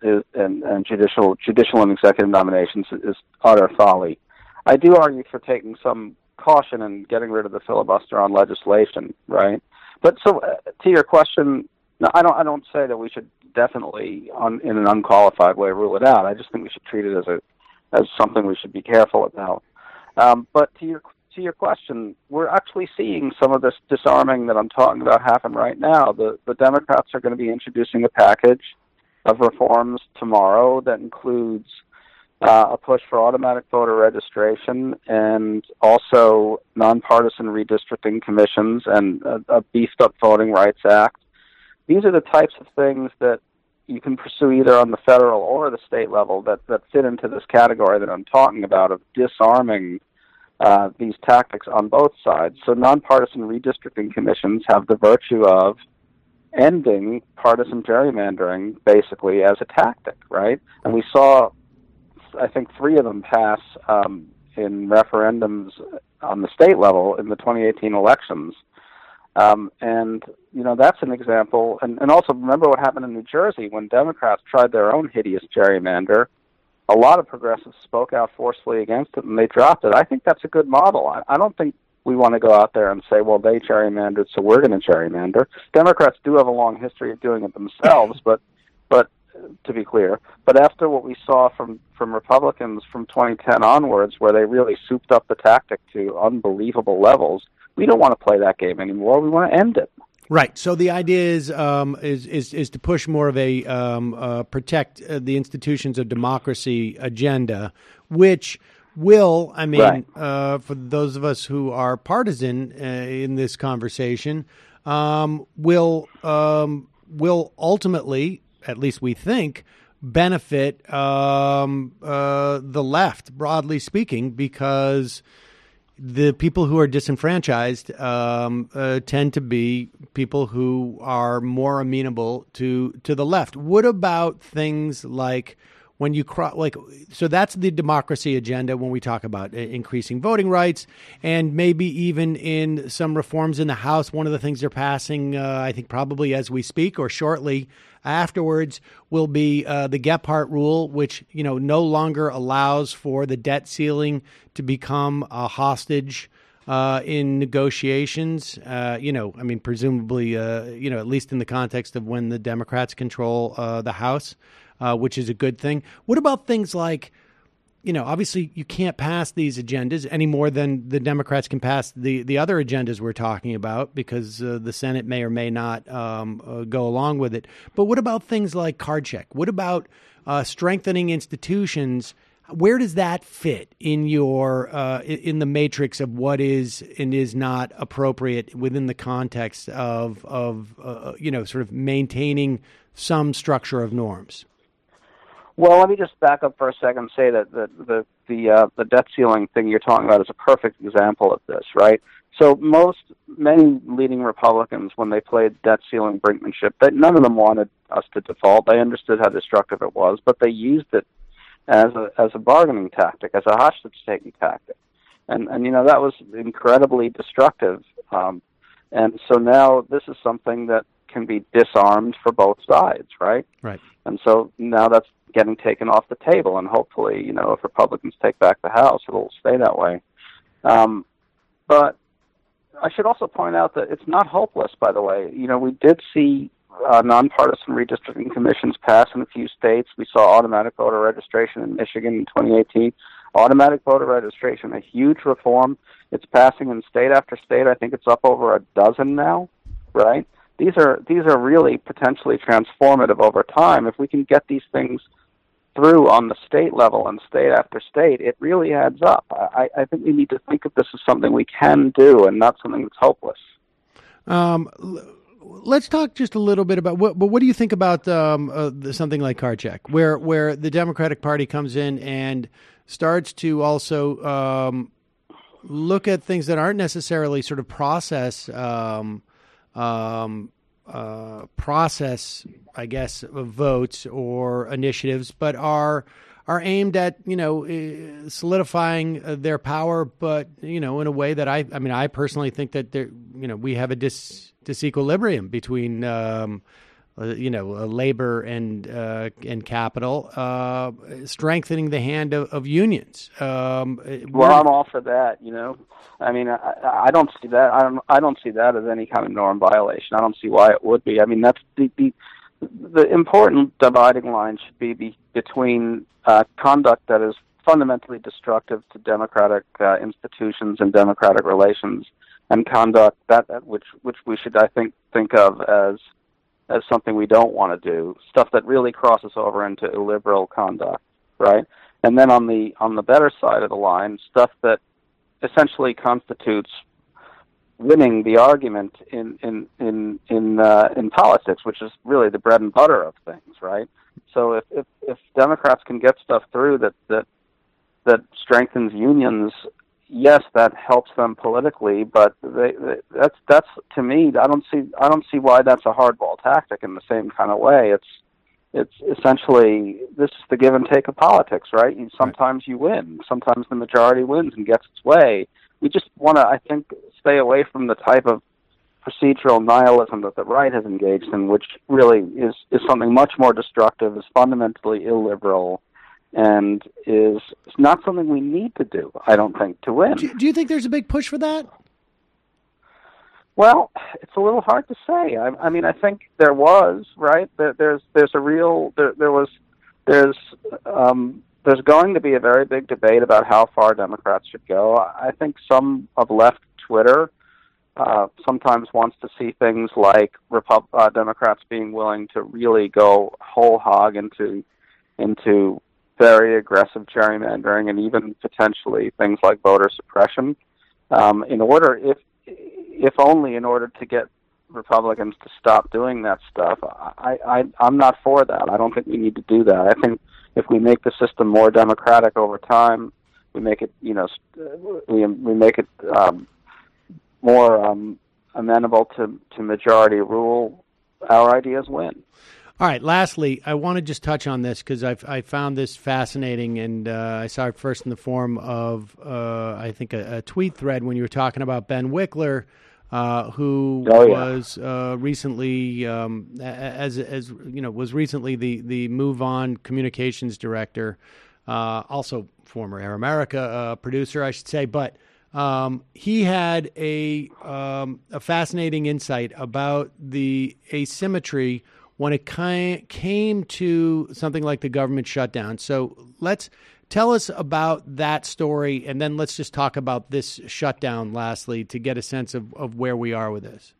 judicial and executive nominations is utter folly. I do argue for taking some caution and getting rid of the filibuster on legislation, right? But so to your question, no, I don't say that we should definitely in an unqualified way rule it out. I just think we should treat it as something we should be careful about. But to your question, we're actually seeing some of this disarming that I'm talking about happen right now. The Democrats are going to be introducing a package of reforms tomorrow that includes a push for automatic voter registration and also nonpartisan redistricting commissions and a beefed-up Voting Rights Act. These are the types of things that you can pursue either on the federal or the state level that fit into this category that I'm talking about of disarming these tactics on both sides. So nonpartisan redistricting commissions have the virtue of ending partisan gerrymandering basically as a tactic, right? And we saw, I think, 3 of them pass in referendums on the state level in the 2018 elections. And, you know, that's an example. And also remember what happened in New Jersey when Democrats tried their own hideous gerrymander. A lot of progressives spoke out forcefully against it, and they dropped it. I think that's a good model. I don't think we want to go out there and say, well, they gerrymandered, so we're going to gerrymander. Democrats do have a long history of doing it themselves, but to be clear. But after what we saw from Republicans from 2010 onwards, where they really souped up the tactic to unbelievable levels, we don't want to play that game anymore. We want to end it. Right. So the idea is to push more of a protect the institutions of democracy agenda, which will, I mean, right. For those of us who are partisan in this conversation, will ultimately, at least we think, benefit the left, broadly speaking, because the people who are disenfranchised tend to be people who are more amenable to the left. What about things like when you so that's the democracy agenda when we talk about increasing voting rights and maybe even in some reforms in the House. One of the things they're passing, I think probably as we speak or shortly afterwards, will be the Gephardt rule, which, you know, no longer allows for the debt ceiling to become a hostage in negotiations. You know, I mean, presumably, you know, at least in the context of when the Democrats control the House, which is a good thing. What about things like obviously you can't pass these agendas any more than the Democrats can pass the other agendas we're talking about, because the Senate may or may not go along with it. But what about things like card check? What about strengthening institutions? Where does that fit in your in the matrix of what is and is not appropriate within the context of sort of maintaining some structure of norms? Well, let me just back up for a second and say that the debt ceiling thing you're talking about is a perfect example of this, right? So many leading Republicans, when they played debt ceiling brinkmanship, none of them wanted us to default. They understood how destructive it was, but they used it as a bargaining tactic, as a hostage-taking tactic, and that was incredibly destructive. And so now this is something that can be disarmed for both sides, right? Right. And so now that's getting taken off the table, and hopefully, if Republicans take back the House, it'll stay that way. But I should also point out that it's not hopeless, by the way. We did see nonpartisan redistricting commissions pass in a few states. We saw automatic voter registration in Michigan in 2018. Automatic voter registration, a huge reform. It's passing in state after state. I think it's up over a dozen now, right? These are really potentially transformative over time. If we can get these things through on the state level and state after state, it really adds up. I think we need to think of this as something we can do and not something that's hopeless. Let's talk just a little bit about what do you think about something like card check, where the Democratic Party comes in and starts to also look at things that aren't necessarily sort of process, I guess, of votes or initiatives, but are aimed at solidifying their power, but in a way that I personally think that we have a disequilibrium between labor and capital, strengthening the hand of unions. Well, I'm all for that. I mean, I don't see that. I don't see that as any kind of norm violation. I don't see why it would be. I mean, that's the important dividing line should be between conduct that is fundamentally destructive to democratic institutions and democratic relations, and conduct that which we should, I think of as something we don't want to do, stuff that really crosses over into illiberal conduct, right? And then on the better side of the line, stuff that essentially constitutes winning the argument in politics, which is really the bread and butter of things, right? So if Democrats can get stuff through that strengthens unions, yes, that helps them politically, but that's to me, I don't see why that's a hardball tactic in the same kind of way. It's essentially, this is the give and take of politics, right? Sometimes you win, sometimes the majority wins and gets its way. We just want to, I think, stay away from the type of procedural nihilism that the right has engaged in, which really is something much more destructive, is fundamentally illiberal, and is not something we need to do, I don't think, to win. Do you think there's a big push for that? Well, it's a little hard to say. I mean, I think there was, right? There's going to be a very big debate about how far Democrats should go. I think some of left Twitter sometimes wants to see things like Democrats being willing to really go whole hog into very aggressive gerrymandering and even potentially things like voter suppression, if only in order to get Republicans to stop doing that stuff. I'm not for that. I don't think we need to do that. I think if we make the system more democratic over time, we make it, we make it more amenable to majority rule, our ideas win. All right. Lastly, I want to just touch on this because I found this fascinating, and I saw it first in the form of I think a tweet thread when you were talking about Ben Wickler, who was recently, was recently the Move On communications director, also former Air America producer, I should say, but he had a fascinating insight about the asymmetry when it came to something like the government shutdown. So tell us about that story, and then let's just talk about this shutdown lastly to get a sense of where we are with this.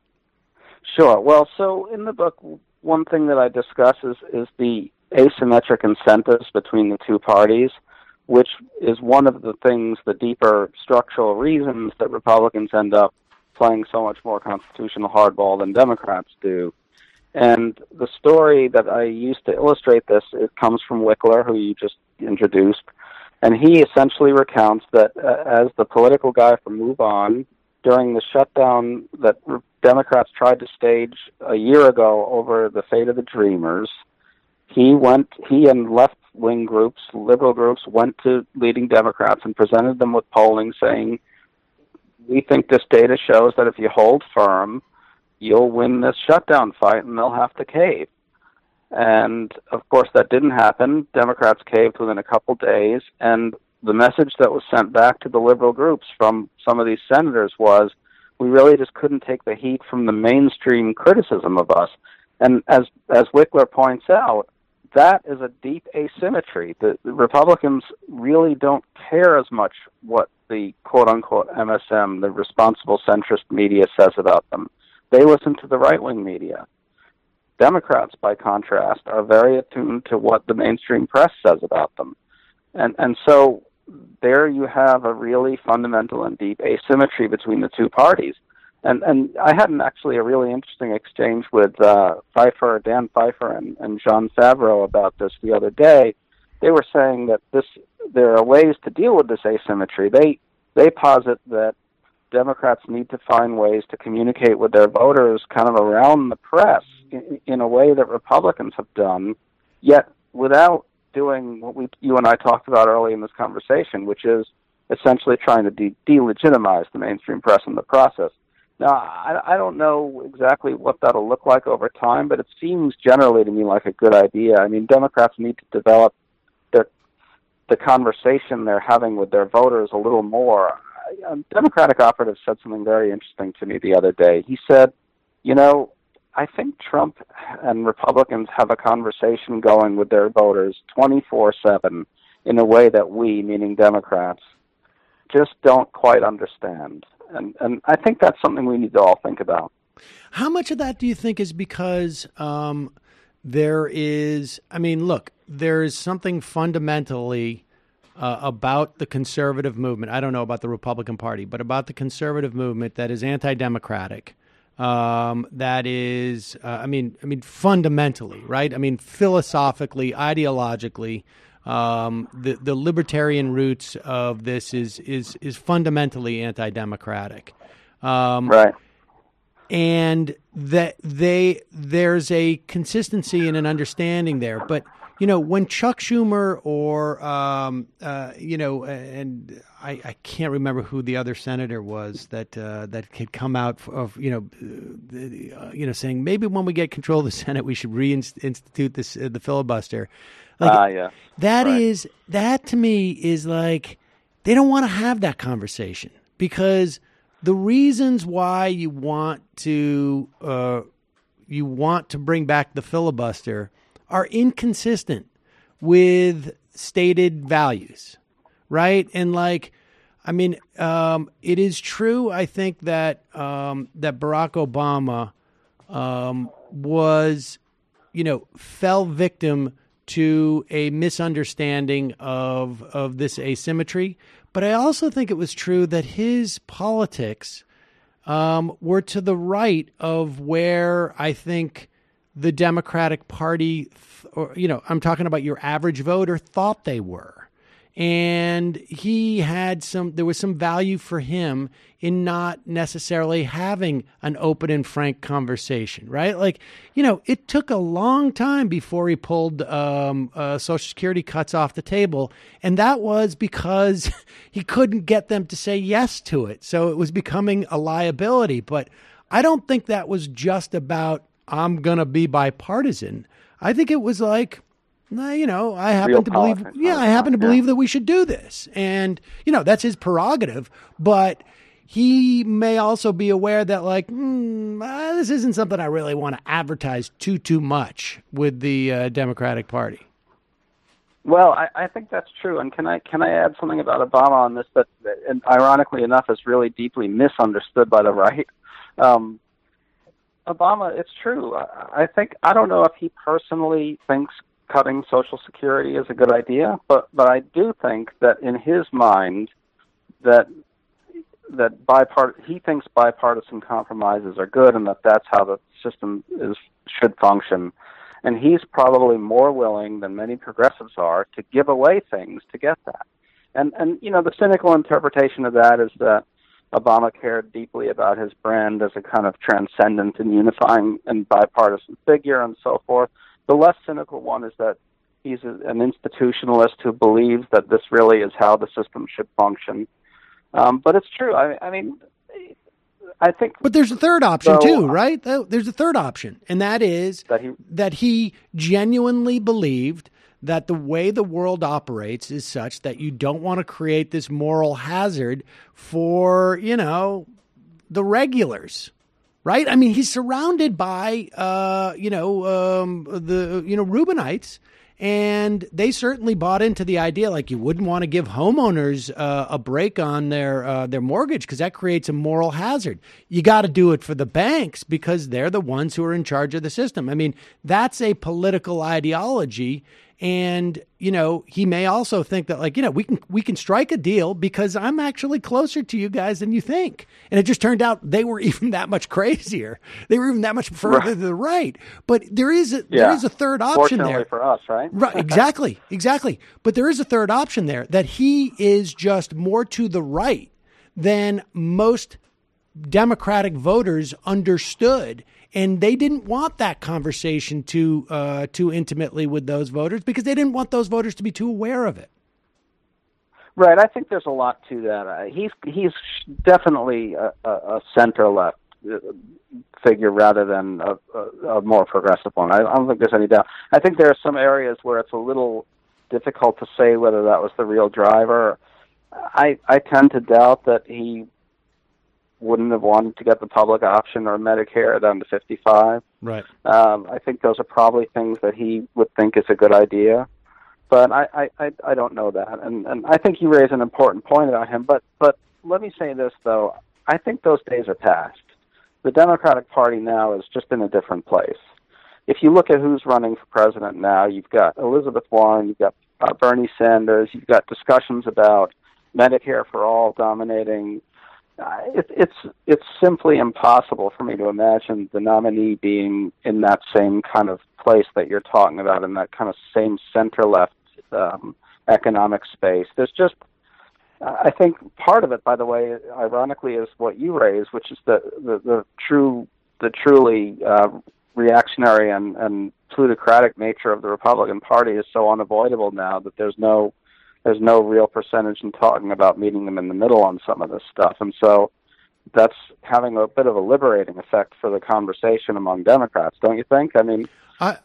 Sure. Well, so in the book, one thing that I discuss is the asymmetric incentives between the two parties, which is one of the things, the deeper structural reasons that Republicans end up playing so much more constitutional hardball than Democrats do. And the story that I used to illustrate this, it comes from Wickler, who you just introduced, and he essentially recounts that as the political guy for Move On, during the shutdown that Democrats tried to stage a year ago over the fate of the Dreamers, he and left-wing groups, liberal groups, went to leading Democrats and presented them with polling saying, we think this data shows that if you hold firm, you'll win this shutdown fight and they'll have to cave. And, of course, that didn't happen. Democrats caved within a couple days, and the message that was sent back to the liberal groups from some of these senators was, we really just couldn't take the heat from the mainstream criticism of us. And as Wickler points out, that is a deep asymmetry. The Republicans really don't care as much what the quote-unquote MSM, the responsible centrist media, says about them. They listen to the right-wing media. Democrats, by contrast, are very attuned to what the mainstream press says about them. And so there you have a really fundamental and deep asymmetry between the two parties. And I had actually a really interesting exchange with Dan Pfeiffer and Jean Favreau about this the other day. They were saying that there are ways to deal with this asymmetry. They posit that Democrats need to find ways to communicate with their voters kind of around the press in a way that Republicans have done, yet without doing what you and I talked about early in this conversation, which is essentially trying to delegitimize the mainstream press in the process. Now, I don't know exactly what that'll look like over time, but it seems generally to me like a good idea. I mean, Democrats need to develop the conversation they're having with their voters a little more. A Democratic operative said something very interesting to me the other day. He said, I think Trump and Republicans have a conversation going with their voters 24/7 in a way that we, meaning Democrats, just don't quite understand. And I think that's something we need to all think about. How much of that do you think is because there is something fundamentally about the conservative movement. I don't know about the Republican Party, but about the conservative movement that is anti-democratic. That is, fundamentally, right? I mean, philosophically, ideologically, the libertarian roots of this is fundamentally anti-democratic. Right. And that there's a consistency and an understanding there. But, when Chuck Schumer or, and I can't remember who the other senator was that had come out of, saying maybe when we get control of the Senate, we should reinstitute the filibuster. Yeah. That to me is like, they don't want to have that conversation because the reasons why you want to bring back the filibuster are inconsistent with stated values, right? And it is true, I think, that that Barack Obama was, fell victim to a misunderstanding of this asymmetry. But I also think it was true that his politics were to the right of where I think the Democratic Party, I'm talking about your average voter, thought they were. And there was some value for him in not necessarily having an open and frank conversation, right? It took a long time before he pulled Social Security cuts off the table. And that was because he couldn't get them to say yes to it. So it was becoming a liability. But I don't think that was just about, I'm going to be bipartisan. I think it was like, I happen to believe, I happen to believe that we should do this. And, that's his prerogative. But he may also be aware that, like, this isn't something I really want to advertise too much with the Democratic Party. Well, I think that's true. And can I add something about Obama on this that and ironically enough, is really deeply misunderstood by the right? Obama, it's true. I don't know if he personally thinks cutting Social Security is a good idea, but I do think that in his mind that he thinks bipartisan compromises are good, and that's how the system should function. And he's probably more willing than many progressives are to give away things to get that. And the cynical interpretation of that is that Obama cared deeply about his brand as a kind of transcendent and unifying and bipartisan figure and so forth. The less cynical one is that he's an institutionalist who believes that this really is how the system should function. But it's true. I mean, I think. But there's a third option too, right? There's a third option, and that is that he genuinely believed that the way the world operates is such that you don't want to create this moral hazard for, the regulars, right? I mean, he's surrounded by, Reubenites, and they certainly bought into the idea, like, you wouldn't want to give homeowners a break on their mortgage because that creates a moral hazard. You got to do it for the banks because they're the ones who are in charge of the system. I mean, that's a political ideology. And, he may also think that, like, we can strike a deal because I'm actually closer to you guys than you think. And it just turned out they were even that much crazier. They were even that much further to the right. But there is a third option there. Fortunately for us, right? Right. Exactly. But there is a third option there, that he is just more to the right than most Democratic voters understood. And they didn't want that conversation too intimately with those voters because they didn't want those voters to be too aware of it. Right. I think there's a lot to that. He's definitely a center-left figure rather than a more progressive one. I don't think there's any doubt. I think there are some areas where it's a little difficult to say whether that was the real driver. I tend to doubt that he wouldn't have wanted to get the public option or Medicare down to 55. Right. I think those are probably things that he would think is a good idea, but I don't know that. And I think you raise an important point about him. But let me say this though: I think those days are past. The Democratic Party now is just in a different place. If you look at who's running for president now, you've got Elizabeth Warren, you've got Bernie Sanders, you've got discussions about Medicare for all dominating. It's simply impossible for me to imagine the nominee being in that same kind of place that you're talking about, in that kind of same center-left economic space. There's just, I think part of it, by the way, ironically, is what you raised, which is the truly reactionary and plutocratic nature of the Republican Party is so unavoidable now that there's no real percentage in talking about meeting them in the middle on some of this stuff. And so that's having a bit of a liberating effect for the conversation among Democrats, don't you think? I mean,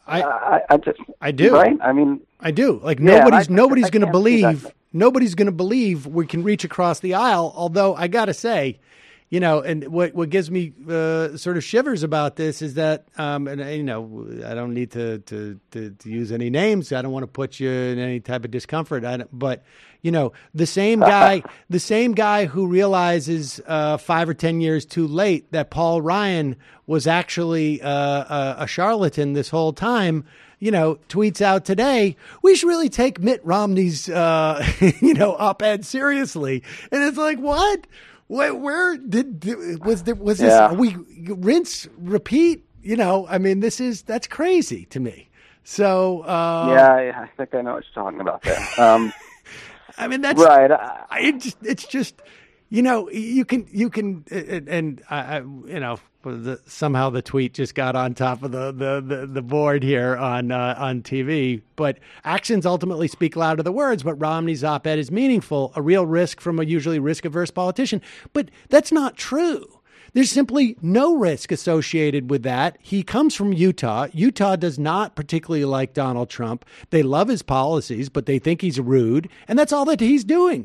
I do. Right? I mean, I do. Like, nobody's going to believe we can reach across the aisle. Although I got to say, and what gives me sort of shivers about this is that, I don't need to use any names. I don't want to put you in any type of discomfort. But the same guy who realizes 5 or 10 years too late that Paul Ryan was actually a charlatan this whole time, tweets out today, we should really take Mitt Romney's op-ed seriously. And it's like, what? Where was this? Yeah. We rinse, repeat. That's crazy to me. So yeah, I think I know what you're talking about there. I mean, that's right. It's just you can, and somehow the tweet just got on top of the board here on TV. But actions ultimately speak louder than words. But Romney's op-ed is meaningful, a real risk from a usually risk-averse politician. But that's not true. There's simply no risk associated with that. He comes from Utah. Utah does not particularly like Donald Trump. They love his policies, but they think he's rude. And that's all that he's doing.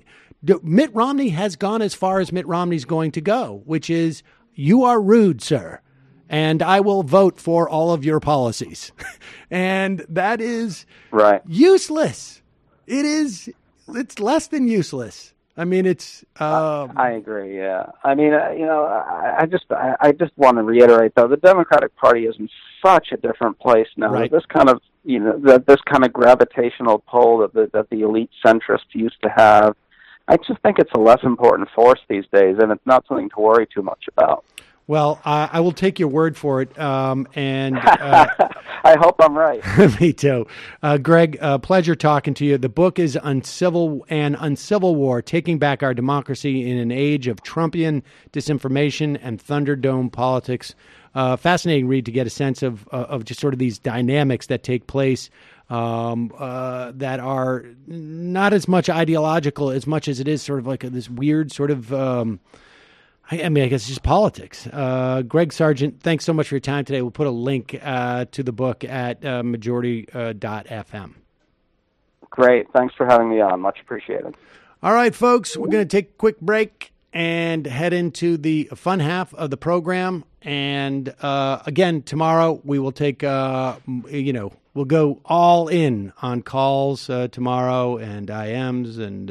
Mitt Romney has gone as far as Mitt Romney's going to go, which is, you are rude, sir, and I will vote for all of your policies. And that is useless. It's less than useless. I mean, it's. I agree. Yeah. I mean, I just want to reiterate, though, the Democratic Party is in such a different place now. Right. This kind of, this kind of gravitational pull that the elite centrists used to have, I just think it's a less important force these days, and it's not something to worry too much about. Well, I will take your word for it, and I hope I'm right. Me too. Greg, pleasure talking to you. The book is Uncivil War, Taking Back Our Democracy in an Age of Trumpian Disinformation and Thunderdome Politics. Fascinating read to get a sense of just sort of these dynamics that take place that are not as much ideological as much as it is sort of like this weird sort of... I guess it's just politics. Greg Sargent, thanks so much for your time today. We'll put a link to the book at majority.fm. Great. Thanks for having me on. Much appreciated. All right, folks, we're going to take a quick break and head into the fun half of the program. And again, tomorrow we will take, we'll go all in on calls tomorrow and IMs, and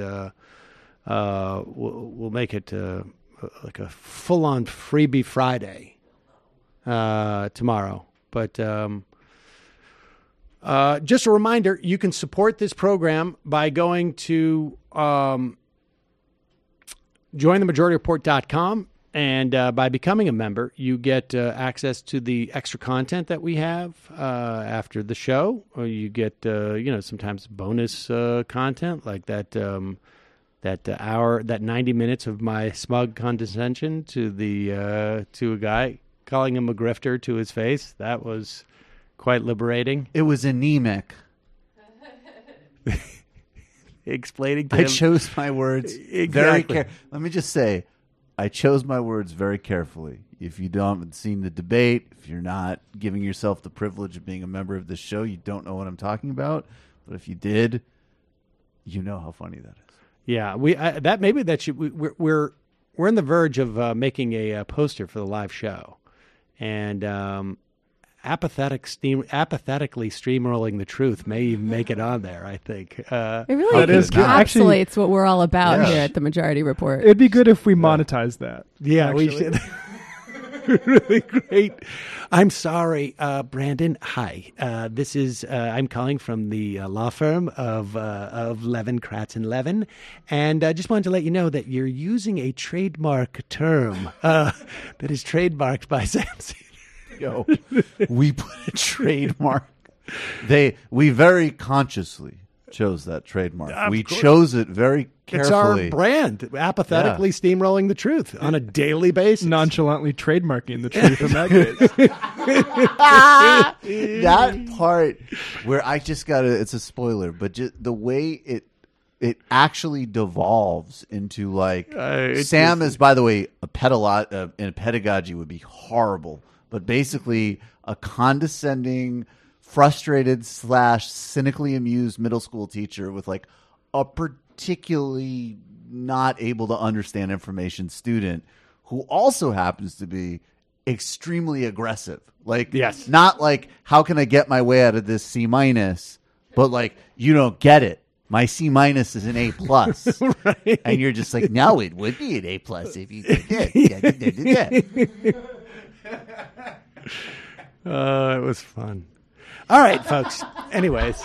we'll make it like a full-on freebie Friday tomorrow. But just a reminder, you can support this program by going to jointhemajorityreport.com, and by becoming a member, you get access to the extra content that we have after the show. Or you get, sometimes bonus content like that that 90 minutes of my smug condescension to a guy, calling him a grifter to his face. That was quite liberating. It was anemic. Explaining to him. I chose my words very carefully. Let me just say, I chose my words very carefully. If you haven't seen the debate, if you're not giving yourself the privilege of being a member of this show, you don't know what I'm talking about. But if you did, you know how funny that is. Yeah, we're in the verge of making a poster for the live show, and apathetically steamrolling the truth may even make it on there. I think it really encapsulates what we're all about here at the Majority Report. It'd be good if we monetize that. Yeah, we should. Really great. I'm sorry, Brandon. Hi. This is I'm calling from the law firm of Levin, Kratz and Levin, and I just wanted to let you know that you're using a trademark term that is trademarked by Sam Seder. Yo, we put a trademark. We very consciously chose that trademark. We chose it very carefully. It's our brand, apathetically steamrolling the truth on a daily basis. Nonchalantly trademarking the truth in that case. That part where I just got it's a spoiler, but just the way it actually devolves into like Sam is, by the way, a in pedagogy would be horrible, but basically a condescending, frustrated / cynically amused middle school teacher with like a particularly not able to understand information student who also happens to be extremely aggressive. Like, yes, not like, how can I get my way out of this C-, but like, you don't get it. My C- is an A+. Right. And you're just like, no, it would be an A+ if you did it. It was fun. All right, folks. Anyways.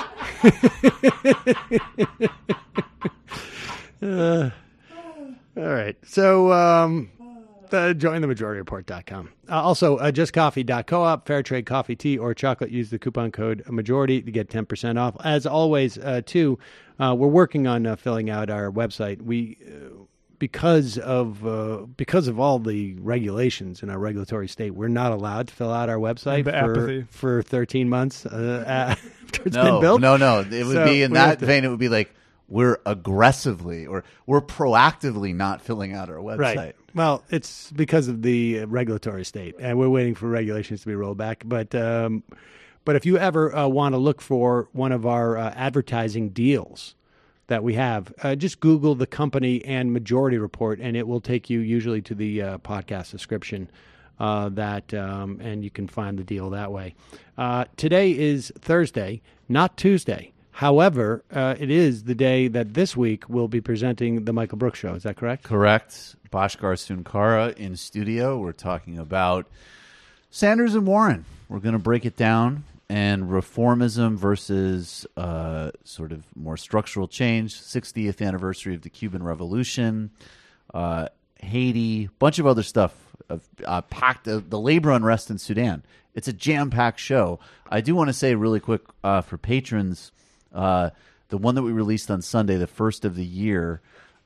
All right. So join themajorityreport.com. Also, justcoffee.coop, fair trade coffee, tea, or chocolate. Use the coupon code majority to get 10% off. As always, too, we're working on filling out our website. We because of all the regulations in our regulatory state, we're not allowed to fill out our website for 13 months after it's been built. No. It would be in that vein. It would be like we're aggressively or we're proactively not filling out our website. Right. Well, it's because of the regulatory state, and we're waiting for regulations to be rolled back. But if you ever want to look for one of our advertising deals, that we have. Just Google the company and Majority Report, and it will take you usually to the podcast description. And you can find the deal that way. Today is Thursday, not Tuesday. However, it is the day that this week we'll be presenting the Michael Brooks Show. Is that correct? Correct. Bhaskar Sunkara in studio. We're talking about Sanders and Warren. We're going to break it down, and reformism versus sort of more structural change, 60th anniversary of the Cuban Revolution, Haiti, bunch of other stuff. Packed the labor unrest in Sudan. It's a jam-packed show. I do want to say really quick for patrons, the one that we released on Sunday, the first of the year,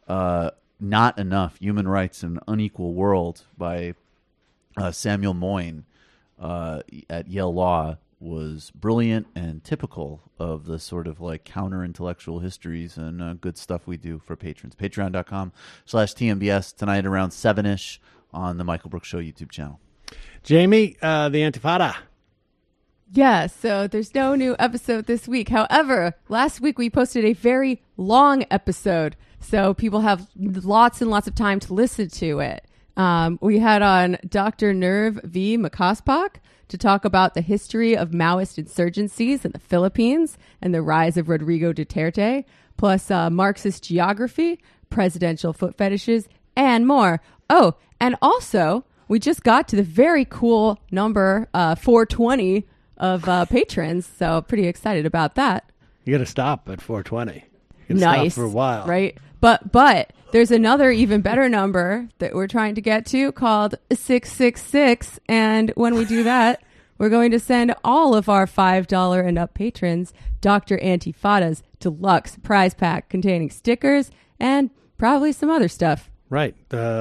Not Enough, Human Rights in an Unequal World by Samuel Moyn at Yale Law, was brilliant and typical of the sort of like counter-intellectual histories and good stuff we do for patrons. Patreon.com/TMBS tonight around 7-ish on the Michael Brooks Show YouTube channel. Jamie, the Antifada. Yeah, so there's no new episode this week. However, last week we posted a very long episode, so people have lots and lots of time to listen to it. We had on Dr. Nerv V. Makaspak to talk about the history of Maoist insurgencies in the Philippines and the rise of Rodrigo Duterte, plus Marxist geography, presidential foot fetishes, and more. Oh, and also, we just got to the very cool number 420 of patrons, so pretty excited about that. You got to stop at 420. You gotta Nice. stop for a while. Right? But there's another even better number that we're trying to get to called 666, and when we do that, we're going to send all of our $5 and up patrons Dr. Antifada's deluxe prize pack containing stickers and probably some other stuff. Right.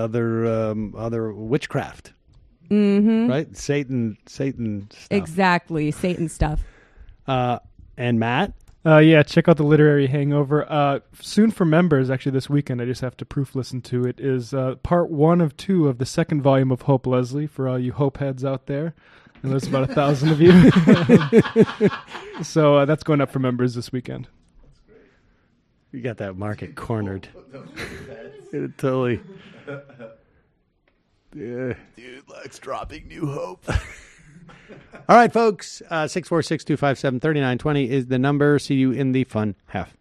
Other witchcraft. Mm-hmm. Right? Satan stuff. Exactly. Satan stuff. And Matt? Yeah, check out the Literary Hangover. Soon for members, actually this weekend, I just have to proof listen to it, is part 1 of 2 of the second volume of Hope Leslie for all you Hope heads out there. And there's about 1,000 of you. So that's going up for members this weekend. You got that market cornered. It totally. Dude likes dropping New Hope. All right, folks. 646-257-3920 is the number. See you in the fun half.